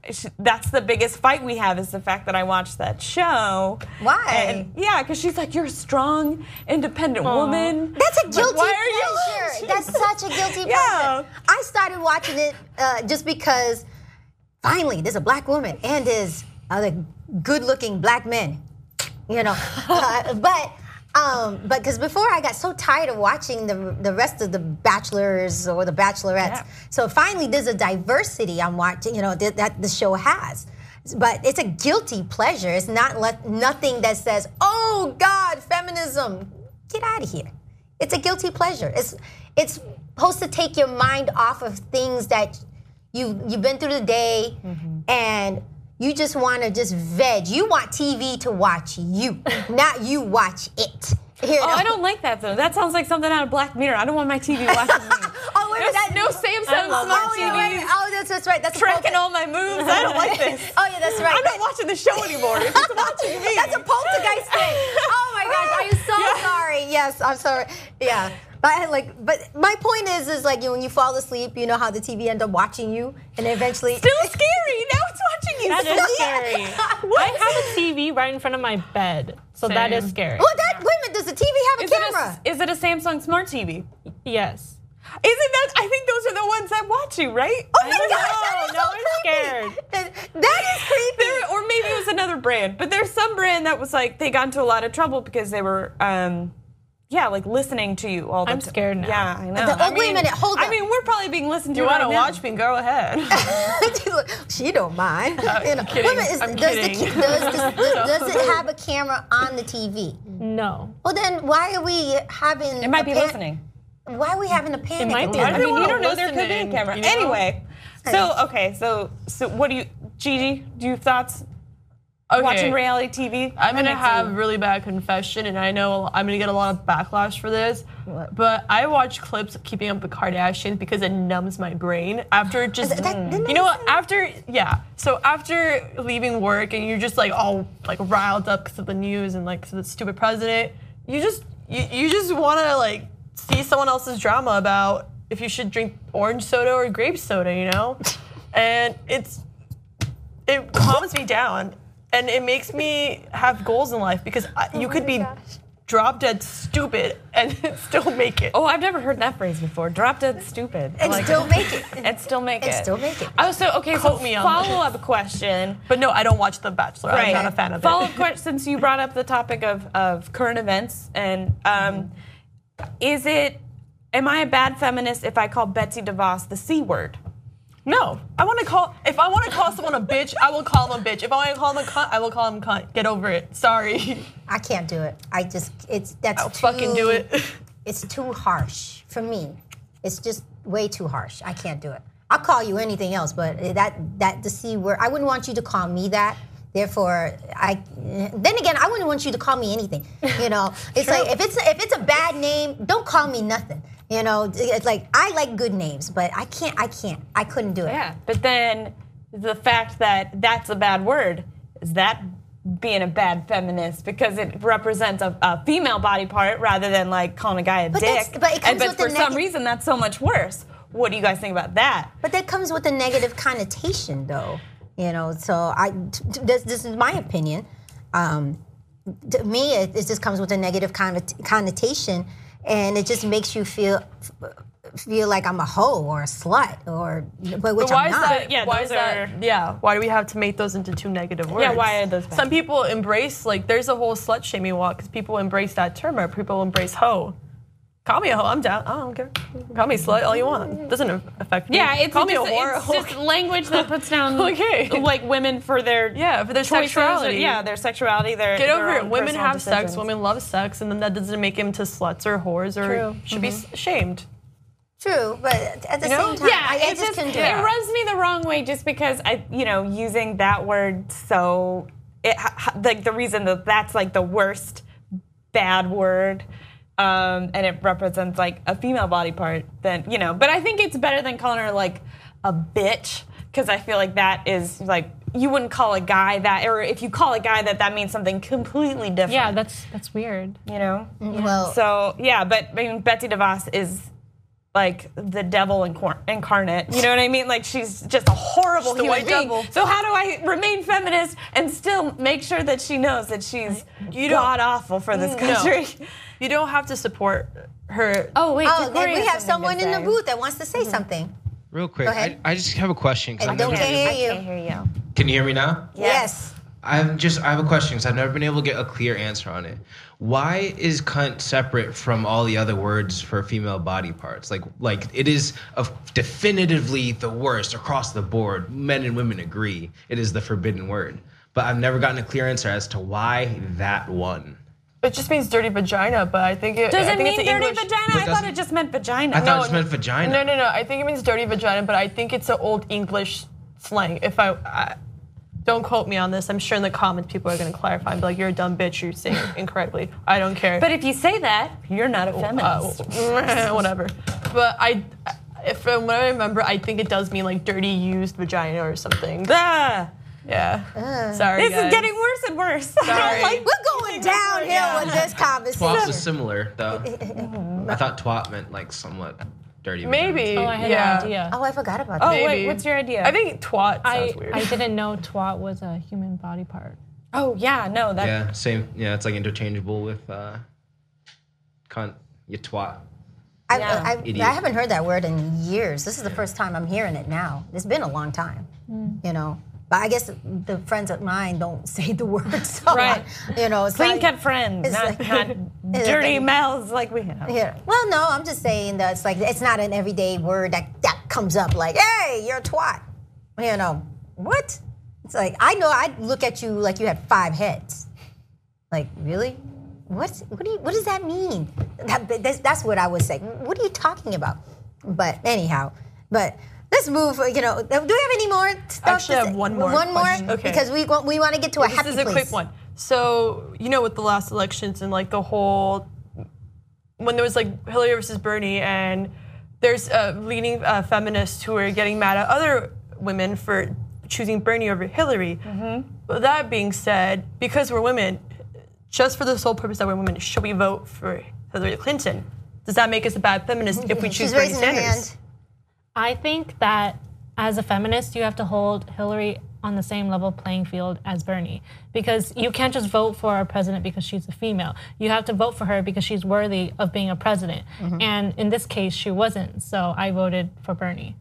she, that's the biggest fight we have is the fact that I watched that show. Why? And, yeah, because she's like, you're a strong, independent Aww. woman. That's a guilty like, why pleasure. That's such a guilty yeah. pleasure. I started watching it uh, just because finally there's a black woman and there's other good-looking black men. You know, uh, but. Um, but because before I got so tired of watching the the rest of the Bachelors or the Bachelorettes, yeah. so finally there's a diversity I'm watching. You know that, that the show has, but it's a guilty pleasure. It's not le- nothing that says, "Oh God, feminism, get out of here." It's a guilty pleasure. It's it's supposed to take your mind off of things that you you've been through the day mm-hmm. and. You just want to just veg. You want T V to watch you, not you watch it. You know? Oh, I don't like that though. That sounds like something out of Black Mirror. I don't want my T V watching me. oh, wait, no, that, no Samsung smart T V. Oh, that's, that's right. That's tracking all my moves. I don't like this. oh yeah, that's right. I'm not watching the show anymore. It's watching me. That's a poltergeist thing. Oh my gosh, I'm so yeah. sorry. Yes, I'm sorry. Yeah. But like, but my point is, is like you know, when you fall asleep, you know how the T V ends up watching you, and eventually still scary. Now it's watching you. That is scary. I have a T V right in front of my bed, so Same. that is scary. Well, that wait a minute, does the T V have a is camera? It a, is it a Samsung Smart T V? Yes. Isn't that? I think those are the ones that watch you, right? Oh my gosh, no, I'm scared. That is creepy. There, or maybe it was another brand, but there's some brand that was like they got into a lot of trouble because they were. Um, Yeah, like listening to you all the time. I'm scared now. Yeah, I know. The, oh, I mean, wait a minute, hold on. I mean, we're probably being listened to. You right want to now. watch me? Go ahead. She don't mind. Uh, you know. kidding. Wait a minute, is, I'm does, kidding. the, does, does, does it have a camera on the T V? No. Well, then why are we having? It might a be pan- listening. Why are we having a panic? It might be. I mean, you don't know listening, there could be a camera. you know? Anyway, so okay, so so what do you, Gigi? Do you have thoughts? Okay. Watching reality T V? I'm gonna have a really bad confession, and I know I'm gonna get a lot of backlash for this. What? But I watch clips of Keeping Up with Kardashians because it numbs my brain after just that, that, you know what? After yeah, so after leaving work and you're just like all like riled up because of the news and like the stupid president, you just you, you just want to like see someone else's drama about if you should drink orange soda or grape soda, you know, and it's it calms me down. And it makes me have goals in life because I, you oh could be gosh. drop dead stupid and still make it. Oh, I've never heard that phrase before. Drop dead stupid. And like still make it. And still make and it. And still make it. Oh, so okay. Quote so me on follow up question. But no, I don't watch The Bachelor. Right. I'm not a fan of follow it. Follow up question. Since you brought up the topic of of current events, and um, mm-hmm. is it? Am I a bad feminist if I call Betsy DeVos the C word? No, I want to call. If I want to call someone a bitch, I will call them a bitch. If I want to call them a cunt, I will call them a cunt. Get over it. Sorry. I can't do it. I just it's that's I'll too, fucking do it. It's too harsh for me. It's just way too harsh. I can't do it. I'll call you anything else, but that that the C word. I wouldn't want you to call me that. Therefore, I then again, I wouldn't want you to call me anything. You know, it's like if it's if it's a bad name, don't call me nothing. You know, it's like I like good names, but I can't. I can't. I couldn't do it. Yeah, but then the fact that that's a bad word, is that being a bad feminist because it represents a, a female body part rather than like calling a guy a but dick. But, it comes and, but with for the some neg- reason, that's so much worse. What do you guys think about that? But that comes with a negative connotation, though. You know, so I t- this, this is my opinion. Um, to me, it, it just comes with a negative connot- connotation. And it just makes you feel feel like I'm a hoe or a slut, or but which but why I'm is not. That, yeah, why is that? Yeah, why do we have to make those into two negative words? Yeah, why are those bad? Some people embrace like there's a whole slut shaming walk because people embrace that term, or people embrace hoe. Call me a hoe, I'm down. I don't care. Call me slut all you want. Doesn't affect me. Yeah, it's, Call just, me a whore. it's just language that puts down okay. like women for their yeah for their choices, sexuality. Yeah, their sexuality. Their get over their it. Women have decisions. sex. Women love sex, and then that doesn't make them to sluts or whores or True. should mm-hmm. be shamed. True, but at the you know? same time, yeah, I, I it just, just couldn't do it it. rubs me the wrong way just because I, you know, using that word so it like the reason that that's like the worst bad word. Um, and it represents like a female body part, then you know. But I think it's better than calling her like a bitch because I feel like that is like you wouldn't call a guy that, or if you call a guy that, that means something completely different. Yeah, that's that's weird. You know. Well, so yeah, but I mean, Betsy DeVos is like the devil incor- incarnate. You know what I mean? Like she's just a horrible Just a human white being. devil. So how do I remain feminist and still make sure that she knows that she's god awful for this country? No. You don't have to support her. Oh wait, Oh, Victoria we has have something someone to in the say. booth that wants to say something. Real quick, Go ahead. I, I just have a question. 'cause I I've don't never- can't hear you. I can't hear you. Can you hear me now? Yes. I'm just I have a question because I've never been able to get a clear answer on it. Why is cunt separate from all the other words for female body parts? Like like it is of definitively the worst across the board. Men and women agree it is the forbidden word. But I've never gotten a clear answer as to why that one. It just means dirty vagina, but I think it. Does I it think mean it's an dirty English- vagina? I thought it just meant vagina. I thought it just meant vagina. No, no, no. I think it means dirty vagina, but I think it's an old English slang. If I, I don't quote me on this, I'm sure in the comments people are going to clarify and be like, "You're a dumb bitch. You're saying it incorrectly." I don't care. But if you say that, you're not a feminist. Uh, whatever. But I, if from what I remember, I think it does mean like dirty used vagina or something. Ah. Yeah. Sorry, This guys. is getting worse and worse. Sorry. Like we're going downhill Yeah. with this Twat conversation. was similar though. I thought twat meant like somewhat dirty. vagina. Maybe. Oh, I had yeah. no idea. Oh, I forgot about Oh that. wait, Maybe. what's your idea? I think twat I, sounds weird. I didn't know twat was a human body part. Oh yeah, no, that. Yeah, same. Yeah, it's like interchangeable with uh, cunt. You twat. I, Yeah. I, I, Idiot. I haven't heard that word in years. This is the first time I'm hearing it now. It's been a long time, you know. But I guess the friends of mine don't say the word, so Right. you know, it's Clean not, cut friends, it's not, like- not it's dirty like- mouths like we have. Yeah. Well, no, I'm just saying that it's like it's not an everyday word that that comes up like, "Hey, you're a twat." You know what? It's like I know I'd look at you like you had five heads. Like really? What? What do you? What does that mean? That, that's, that's what I would say. What are you talking about? But anyhow, but. Let's move. You know, do we have any more stuff? Actually, I to have say? one more One more, question. Okay. because we want we want to get to a happy This is a place. quick one. So, you know, with the last elections and like the whole, when there was like Hillary versus Bernie, and there's uh, leading uh, feminists who are getting mad at other women for choosing Bernie over Hillary. Mm-hmm. But that being said, because we're women, just for the sole purpose that we're women, should we vote for Hillary Clinton? Does that make us a bad feminist if we choose She's Bernie raising her Sanders? hand. I think that as a feminist, you have to hold Hillary on the same level playing field as Bernie, because you can't just vote for a president because she's a female. You have to vote for her because she's worthy of being a president. Mm-hmm. And in this case, she wasn't. So I voted for Bernie.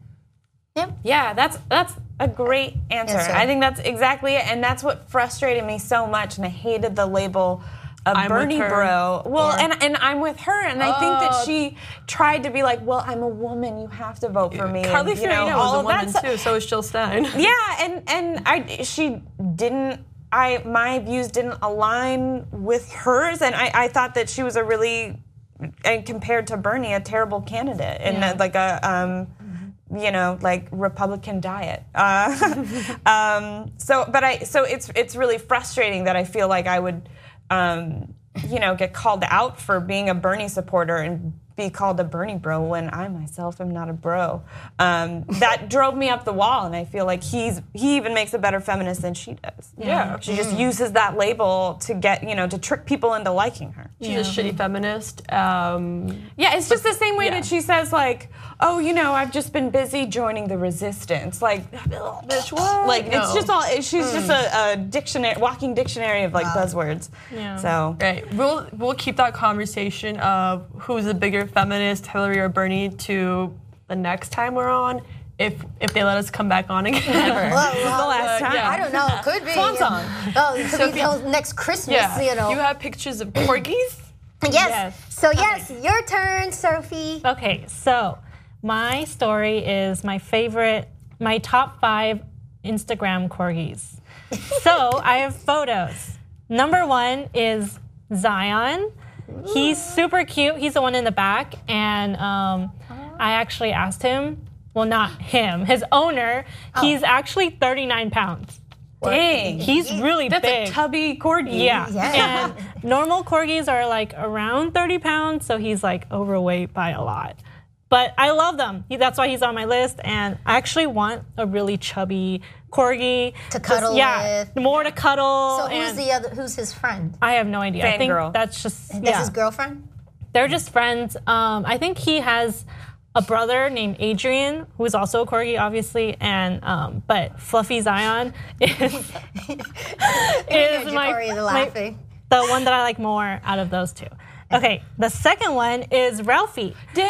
Yeah, that's that's a great answer. Answer. I think that's exactly it, and that's what frustrated me so much, and I hated the label of I'm with Bernie her. bro. Well, Or- and and I'm with her, and I think that Oh. she tried to be like, well, I'm a woman, you have to vote for me. Carly and, you know, Fiorina all was a of that woman stuff. too, so was Jill Stein. Yeah, and and I she didn't. I my views didn't align with hers, and I, I thought that she was a really, and compared to Bernie, a terrible candidate, and Yeah. like a um, you know, like Republican diet. Uh, um, so, but I so it's it's really frustrating that I feel like I would, um, you know, get called out for being a Bernie supporter and be called a Bernie bro when I myself am not a bro. Um, that drove me up the wall, and I feel like he's he even makes a better feminist than she does. Yeah. She just uses that label to get, you know, to trick people into liking her. She's a shitty feminist. Um, Yeah, it's just the same way yeah. that she says, like, oh, you know, I've just been busy joining the resistance. Like, bitch, what? Like, No. it's just all, she's just a, a dictionary, walking dictionary of, like, buzzwords. Yeah. So, Right. We'll we'll keep that conversation of who's a bigger feminist, Hillary or Bernie, to the next time we're on, if if they let us come back on again. Well, well, the last uh, time. yeah. I don't know. It could be. Swan song. Oh, it could So be if you- till next Christmas. Yeah. You know. You have pictures of corgis? yes. Yes. So yes, your turn, Sophie. Okay, so my story is my favorite, my top five Instagram corgis. So I have photos. Number one is Zion. He's super cute. He's the one in the back. And um, I actually asked him, well, not him, his owner, he's actually thirty-nine pounds. dang. He's really That's big. a tubby corgi. Yeah. Yeah. And normal corgis are like around thirty pounds, so he's like overweight by a lot. But I love them. He, that's why he's on my list. And I actually want a really chubby corgi. To cuddle Just- yeah, with. more to cuddle. So who's and the other? Who's his friend? I have no idea. I think Fangirl. that's just, That's yeah. his girlfriend. They're just friends. Um, I think he has a brother named Adrian, who is also a corgi, obviously, and um, but Fluffy Zion is, is my, my the one that I like more out of those two. Okay, the second one is Ralphie. Dang!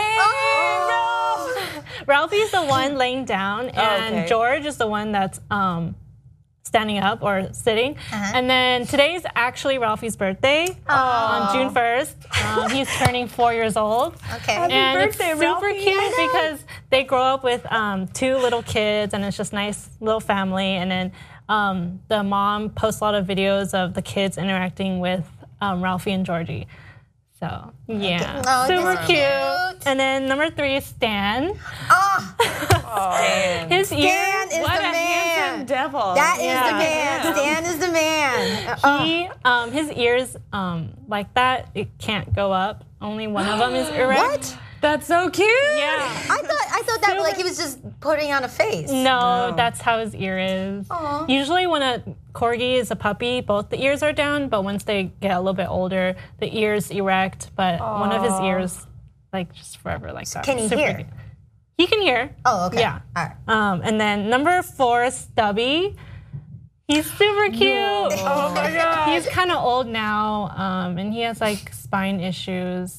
Oh! Ralphie's the one laying down, and oh, okay. George is the one that's um, standing up or sitting. Uh-huh. And then today's actually Ralphie's birthday Aww. on June first. Um, he's turning four years old. Okay. Happy and birthday, it's super Ralphie. cute because they grow up with um, two little kids, and it's just nice little family. And then um, the mom posts a lot of videos of the kids interacting with um, Ralphie and Georgie. So, yeah, okay. oh, super cute. cute. And then number three is Stan. Oh, Stan. His Stan ears, is what the a man. handsome devil. That is Yeah. the man. Stan is the man. He, um, his ears, um, like that, it can't go up. Only one of them is erect. What? That's so cute. Yeah. I thought I thought that Super. like he was just putting on a face. No, No. that's how his ear is. Aw. Usually when a corgi is a puppy, both the ears are down, but once they get a little bit older, the ears erect, but one of his ears, like, just forever like that. Can he Super hear? cute. He can hear. Oh, okay. Yeah. All right. Um, and then number four is Stubby. He's super cute. Oh my god. He's kind of old now, um, and he has like spine issues.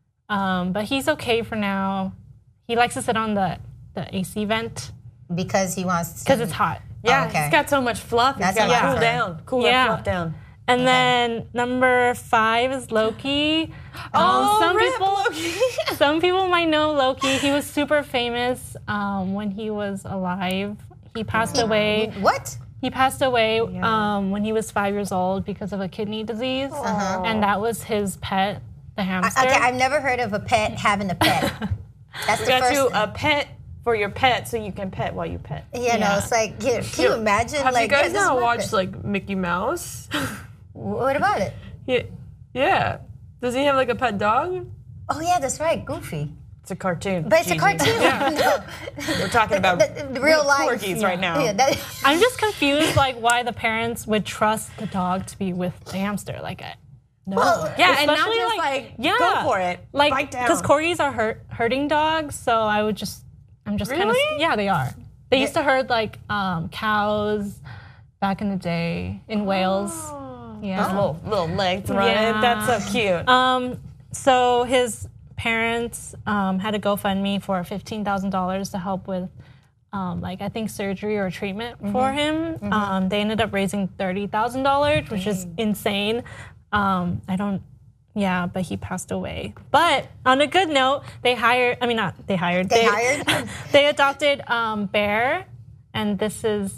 Um, but he's okay for now. He likes to sit on the, the A C vent. Because he wants to. Because it's hot. Yeah, Oh, okay. he's got so much fluff. He's That's got a to lot cool for down. Cool Yeah. that fluff down. And okay. then number five is Loki. Oh, um, some rip people, Loki. some people might know Loki. He was super famous um, when he was alive. He passed away. What? He passed away Yeah. um, when he was five years old because of a kidney disease, Uh-huh. and that was his pet, the hamster. Okay, I've never heard of a pet having a pet. That's We the got first. you a pet for your pet so you can pet while you pet. you know, Yeah. it's like, can, can you imagine? Have like, you guys yeah, this not is my watched pet. like Mickey Mouse? What about it? yeah. Yeah. Does he have like a pet dog? Oh yeah, that's right, Goofy. It's a cartoon. But it's a Gigi. cartoon. No. We're talking about The- the real life. corgis right now. Yeah, that, I'm just confused, like why the parents would trust the dog to be with the hamster. Like, I, no. Well, Yeah, and not Especially, just like, like, yeah. go for it. like Bite down. because corgis are hurt, hurting dogs, so I would just, I'm just kind of, Really? yeah, they are. They used to herd like um, cows back in the day in Wales. Yeah. Those little, little legs running. Yeah. That's so cute. Um, so his parents um, had a GoFundMe for fifteen thousand dollars to help with, um, like, I think surgery or treatment for him. Um, they ended up raising thirty thousand dollars, which is insane. Um, I don't, yeah, but he passed away. But on a good note, they hired, I mean, not they hired. They hired? They adopted um, Bear, and this is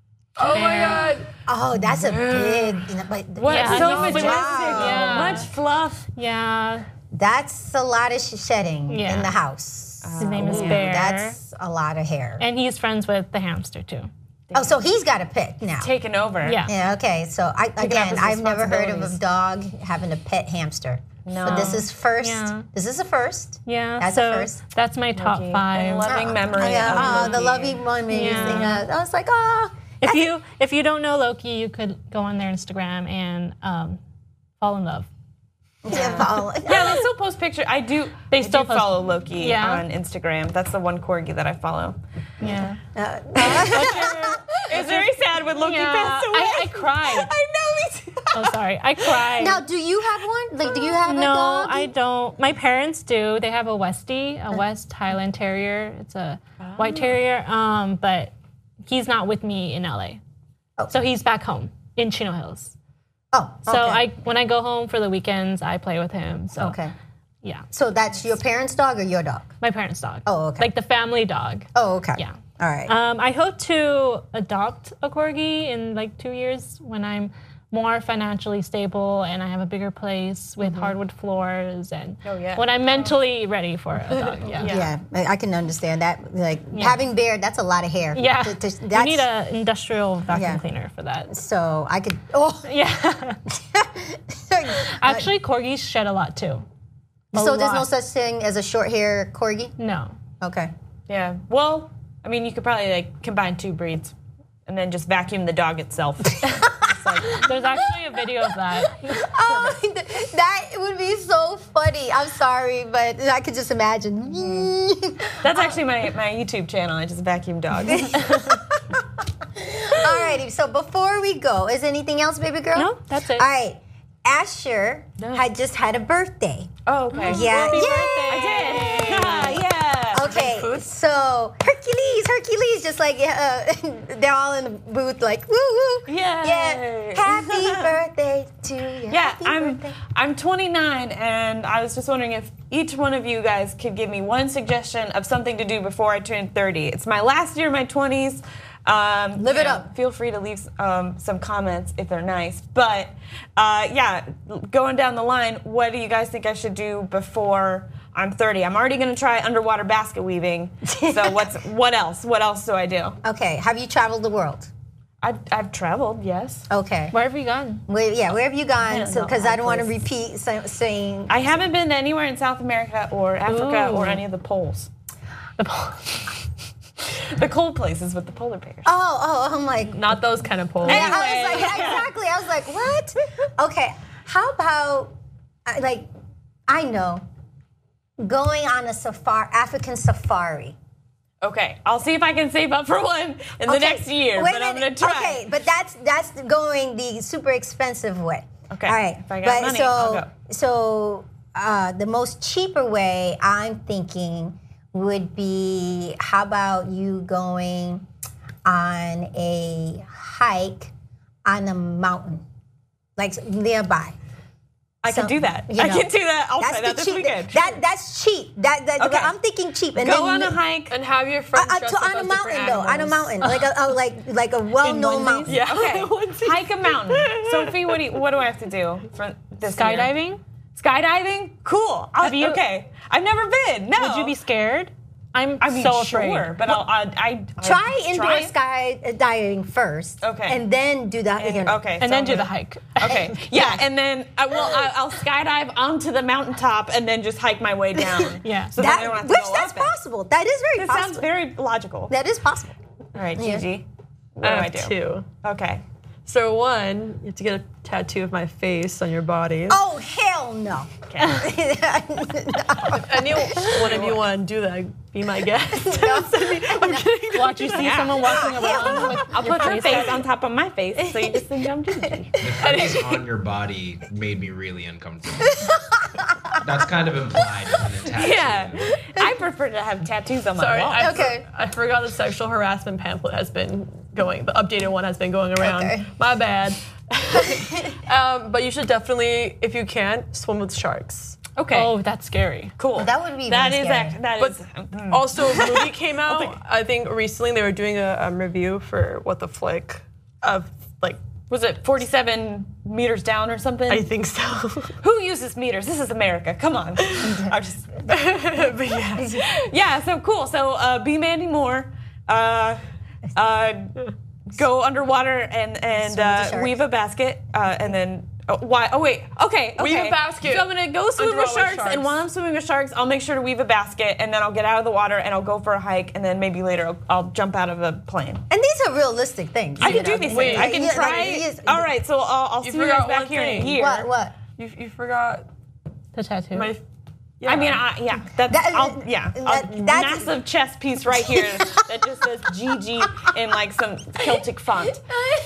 Oh my god. oh, that's a big. You know, but, What? Yeah, so he's majestic. wow. Yeah. Much fluff. yeah. That's a lot of sh- shedding Yeah. in the house. His name is Ooh, Bear. That's a lot of hair. And he's friends with the hamster too. Oh, so he's got a pet now. Taken over. Yeah. Yeah, okay. So I up again, his I've never heard of a responsibilities. dog having a pet hamster. No. But this is first. Yeah. This is a first. Yeah, That's so a first. that's my top Loki. five. And loving memory Yeah, of oh, the Loki. lovey mummies. Yeah. You know, I was like, oh. If you if you don't know Loki, you could go on their Instagram and um, fall in love. Yeah, Paul. Yeah, they still post pictures. I do. They I still do post- follow Loki Yeah. on Instagram. That's the one corgi that I follow. Yeah. Uh, It's very sad when Loki Yeah, passed away. I, I cried. I know. Me too. Oh, sorry. I cried. now, do you have one? Like, do you have a no, dog? I don't. My parents do. They have a Westie, a West Highland Terrier. It's a white terrier, um, but he's not with me in L A. Oh. So he's back home in Chino Hills. Oh, So okay. I when I go home for the weekends, I play with him. So Okay. yeah, So that's your parents' dog or your dog? my parents' dog. Oh, okay. Like the family dog. Oh, okay. Yeah. All right. Um, I hope to adopt a corgi in like two years when I'm more financially stable and I have a bigger place with hardwood floors and Oh, yeah. when I'm mentally ready for a dog. Yeah. yeah, I I can understand that. Like having bear, that's a lot of hair. Yeah. To- to- You that's, need an industrial vacuum Yeah. cleaner for that. So I could. Oh. Yeah. Actually, corgis shed a lot too. A so there's no lot. such thing as a short hair corgi. No. Okay. Yeah. Well, I mean, you could probably like combine two breeds, and then just vacuum the dog itself. like, there's actually a video of that. Oh, that would be so funny. I'm sorry, but I could just imagine. That's actually my, my YouTube channel. I just vacuum dogs. Alrighty, so before we go, is anything else, baby girl? No, that's it. All right. Asher no. had just had a birthday. Oh, okay. Yeah. Happy Yay! birthday. I did. yeah. Okay, so Hercules, Hercules, just like uh, they're all in the booth, like woo woo. Yeah. Yeah. Happy birthday to you. Yeah, Happy I'm birthday. I'm twenty-nine, and I was just wondering if each one of you guys could give me one suggestion of something to do before I turn thirty. It's my last year of my twenties. Um, Live it know, up. Feel free to leave um, some comments if they're nice. But uh, yeah, going down the line, what do you guys think I should do before I'm thirty? I'm already going to try underwater basket weaving. So what's what else? What else do I do? Okay, have you traveled the world? I've, I've traveled, yes. Okay. Where have you gone? Where, yeah, where have you gone? don't So, know because my I don't want to place. repeat sa- saying. I haven't been anywhere in South America or Africa Ooh. or any of the poles. The pole. The cold places with the polar bears. Oh, oh, I'm like. Not those kind of polls. Yeah, I was Anyway. like, exactly. I was like, what? Okay, how about, uh, like, I know, going on a safari, African safari. Okay, I'll see if I can save up for one in the Okay, next year, wait but a I'm minute. gonna try. Okay, but that's that's going the super expensive way. Okay, All right. if I got but money, so I'll go. so uh, the most cheaper way I'm thinking would be, how about you going on a hike on a mountain, like nearby. I can So, do that. you I know, can do that. I'll that's try the that this cheap- weekend. That that's cheap. That, that Okay. I'm thinking cheap. And Go then on a hike. And have your friends Uh, dress to, up on a as mountain different though, on a animals. mountain, like a, a like like a well-known onesies? mountain. Yeah. Okay, hike a mountain. Sophie, what do you, what do I have to do for this year? Skydiving? Skydiving? Cool. I'll, Have you- Okay. I've never been. No. Would you be scared? I'm I mean, so sure, afraid. but I'll, I, I, I Try indoor try. skydiving first. Okay. And then do the you know. Okay. and so then I'm do the gonna- hike. Okay. Yeah, and then I will. I, I'll skydive onto the mountaintop and then just hike my way down. Yeah. So then I don't That, have to which go that's up it. possible. That is very That sounds possible. very logical. That is possible. All right, Yeah. Gigi. What I do I have do? two. Okay. So one, you have to get a tattoo of my face on your body. Oh hell no. Any one of you want to do that, be my guest. I'm kidding. Watch you see someone walking around with I'll your put her face face on top of my face, so you just think I'm Gigi. The phrase on your body made me really uncomfortable. That's kind of implied in the tattoo. Yeah. I prefer to have tattoos on my Sorry, wall. I, Okay. for- I forgot the sexual harassment pamphlet has been going, the updated one has been going around. Okay. My bad. um, but you should definitely, if you can, swim with sharks. Okay. Oh, that's scary. cool. That would be That really is scary. act- that But is. mm. also, a movie came out, I think recently they were doing a um, review for What the Flick of, like, Was it forty-seven meters down or something? I think so. Who uses meters? This is America. Come on. I'm just. But yeah. Yeah. So cool. So uh, be Mandy Moore. Uh, uh, go underwater and and Swim with the uh, sharks. weave a basket uh, and then. Oh, why? Oh wait. Okay. Okay. Weave a basket. So I'm gonna go swim with Underwater sharks, sharks. and while I'm swimming with sharks, I'll make sure to weave a basket, and then I'll get out of the water and I'll go for a hike, and then maybe later I'll, I'll jump out of a plane. And these are realistic things. I you can do know? these Wait, things. I can Yeah, try. like, yes. All right. So I'll, I'll You see you guys forgot back one here in a thing. year. What what? You, you forgot The tattoo. my. Yeah. I mean, I, yeah, that's That- I'll, yeah, that- a that's- massive chest piece right here that just says Gigi in like some Celtic font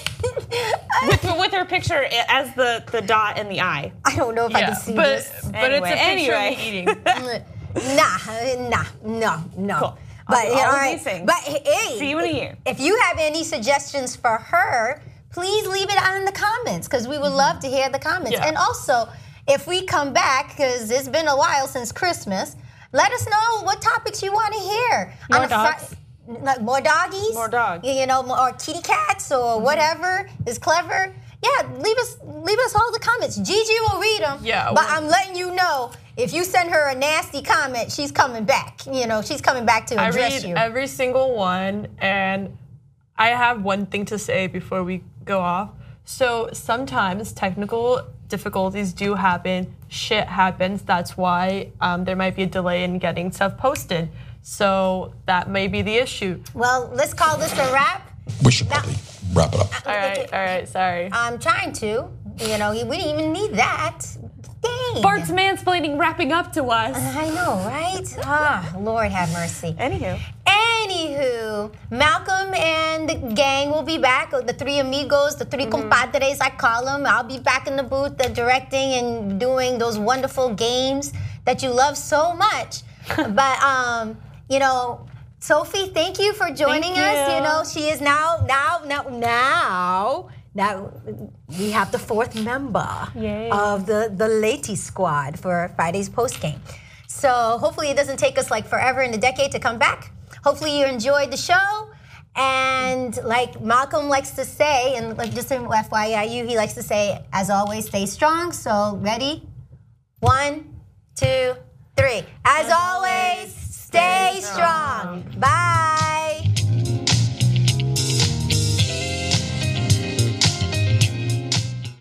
with, with her picture as the, the dot and the eye. I don't know if I yeah, can see but, this. but it's a picture Anyway, of me eating. Nah, nah, no, no. Cool. But I'll do you know, all of all right. these things. But hey, See you in a year. If you have any suggestions for her, please leave it out in the comments because we would love to hear the comments. Yeah. And also, if we come back, because it's been a while since Christmas, let us know what topics you want to hear. More On a Fri- dogs. like more doggies, More dogs. you know, more, or kitty cats or whatever is clever. Yeah, leave us leave us all the comments. Gigi will read them. Yeah, but well- I'm letting you know if you send her a nasty comment, she's coming back. You know, she's coming back to I address read you. every single one, and I have one thing to say before we go off. So sometimes technical difficulties do happen. Shit happens. That's why um, there might be a delay in getting stuff posted. So that may be the issue. Well, let's call this a wrap. We should probably wrap it up. All right, all right, sorry. I'm trying to. You know, we didn't even need that. Dang. Bart's mansplaining wrapping up to us. I know, right? Ah, Lord have mercy. Anywho. Anywho, Malcolm and the gang will be back. The three amigos, the three mm-hmm. compadres, I call them. I'll be back in the booth uh, directing and doing those wonderful games that you love so much. But, um, you know, Sophie, thank you for joining Thank us. you. You know, she is now, now, now, now, now we have the fourth member Yay. of the, the Lady Squad for Friday's postgame. So hopefully it doesn't take us like forever in a decade to come back. Hopefully you enjoyed the show. And like Malcolm likes to say, and like just in F Y I U, he likes to say, as always, stay strong. So ready? One, two, three. As always, stay strong. Bye.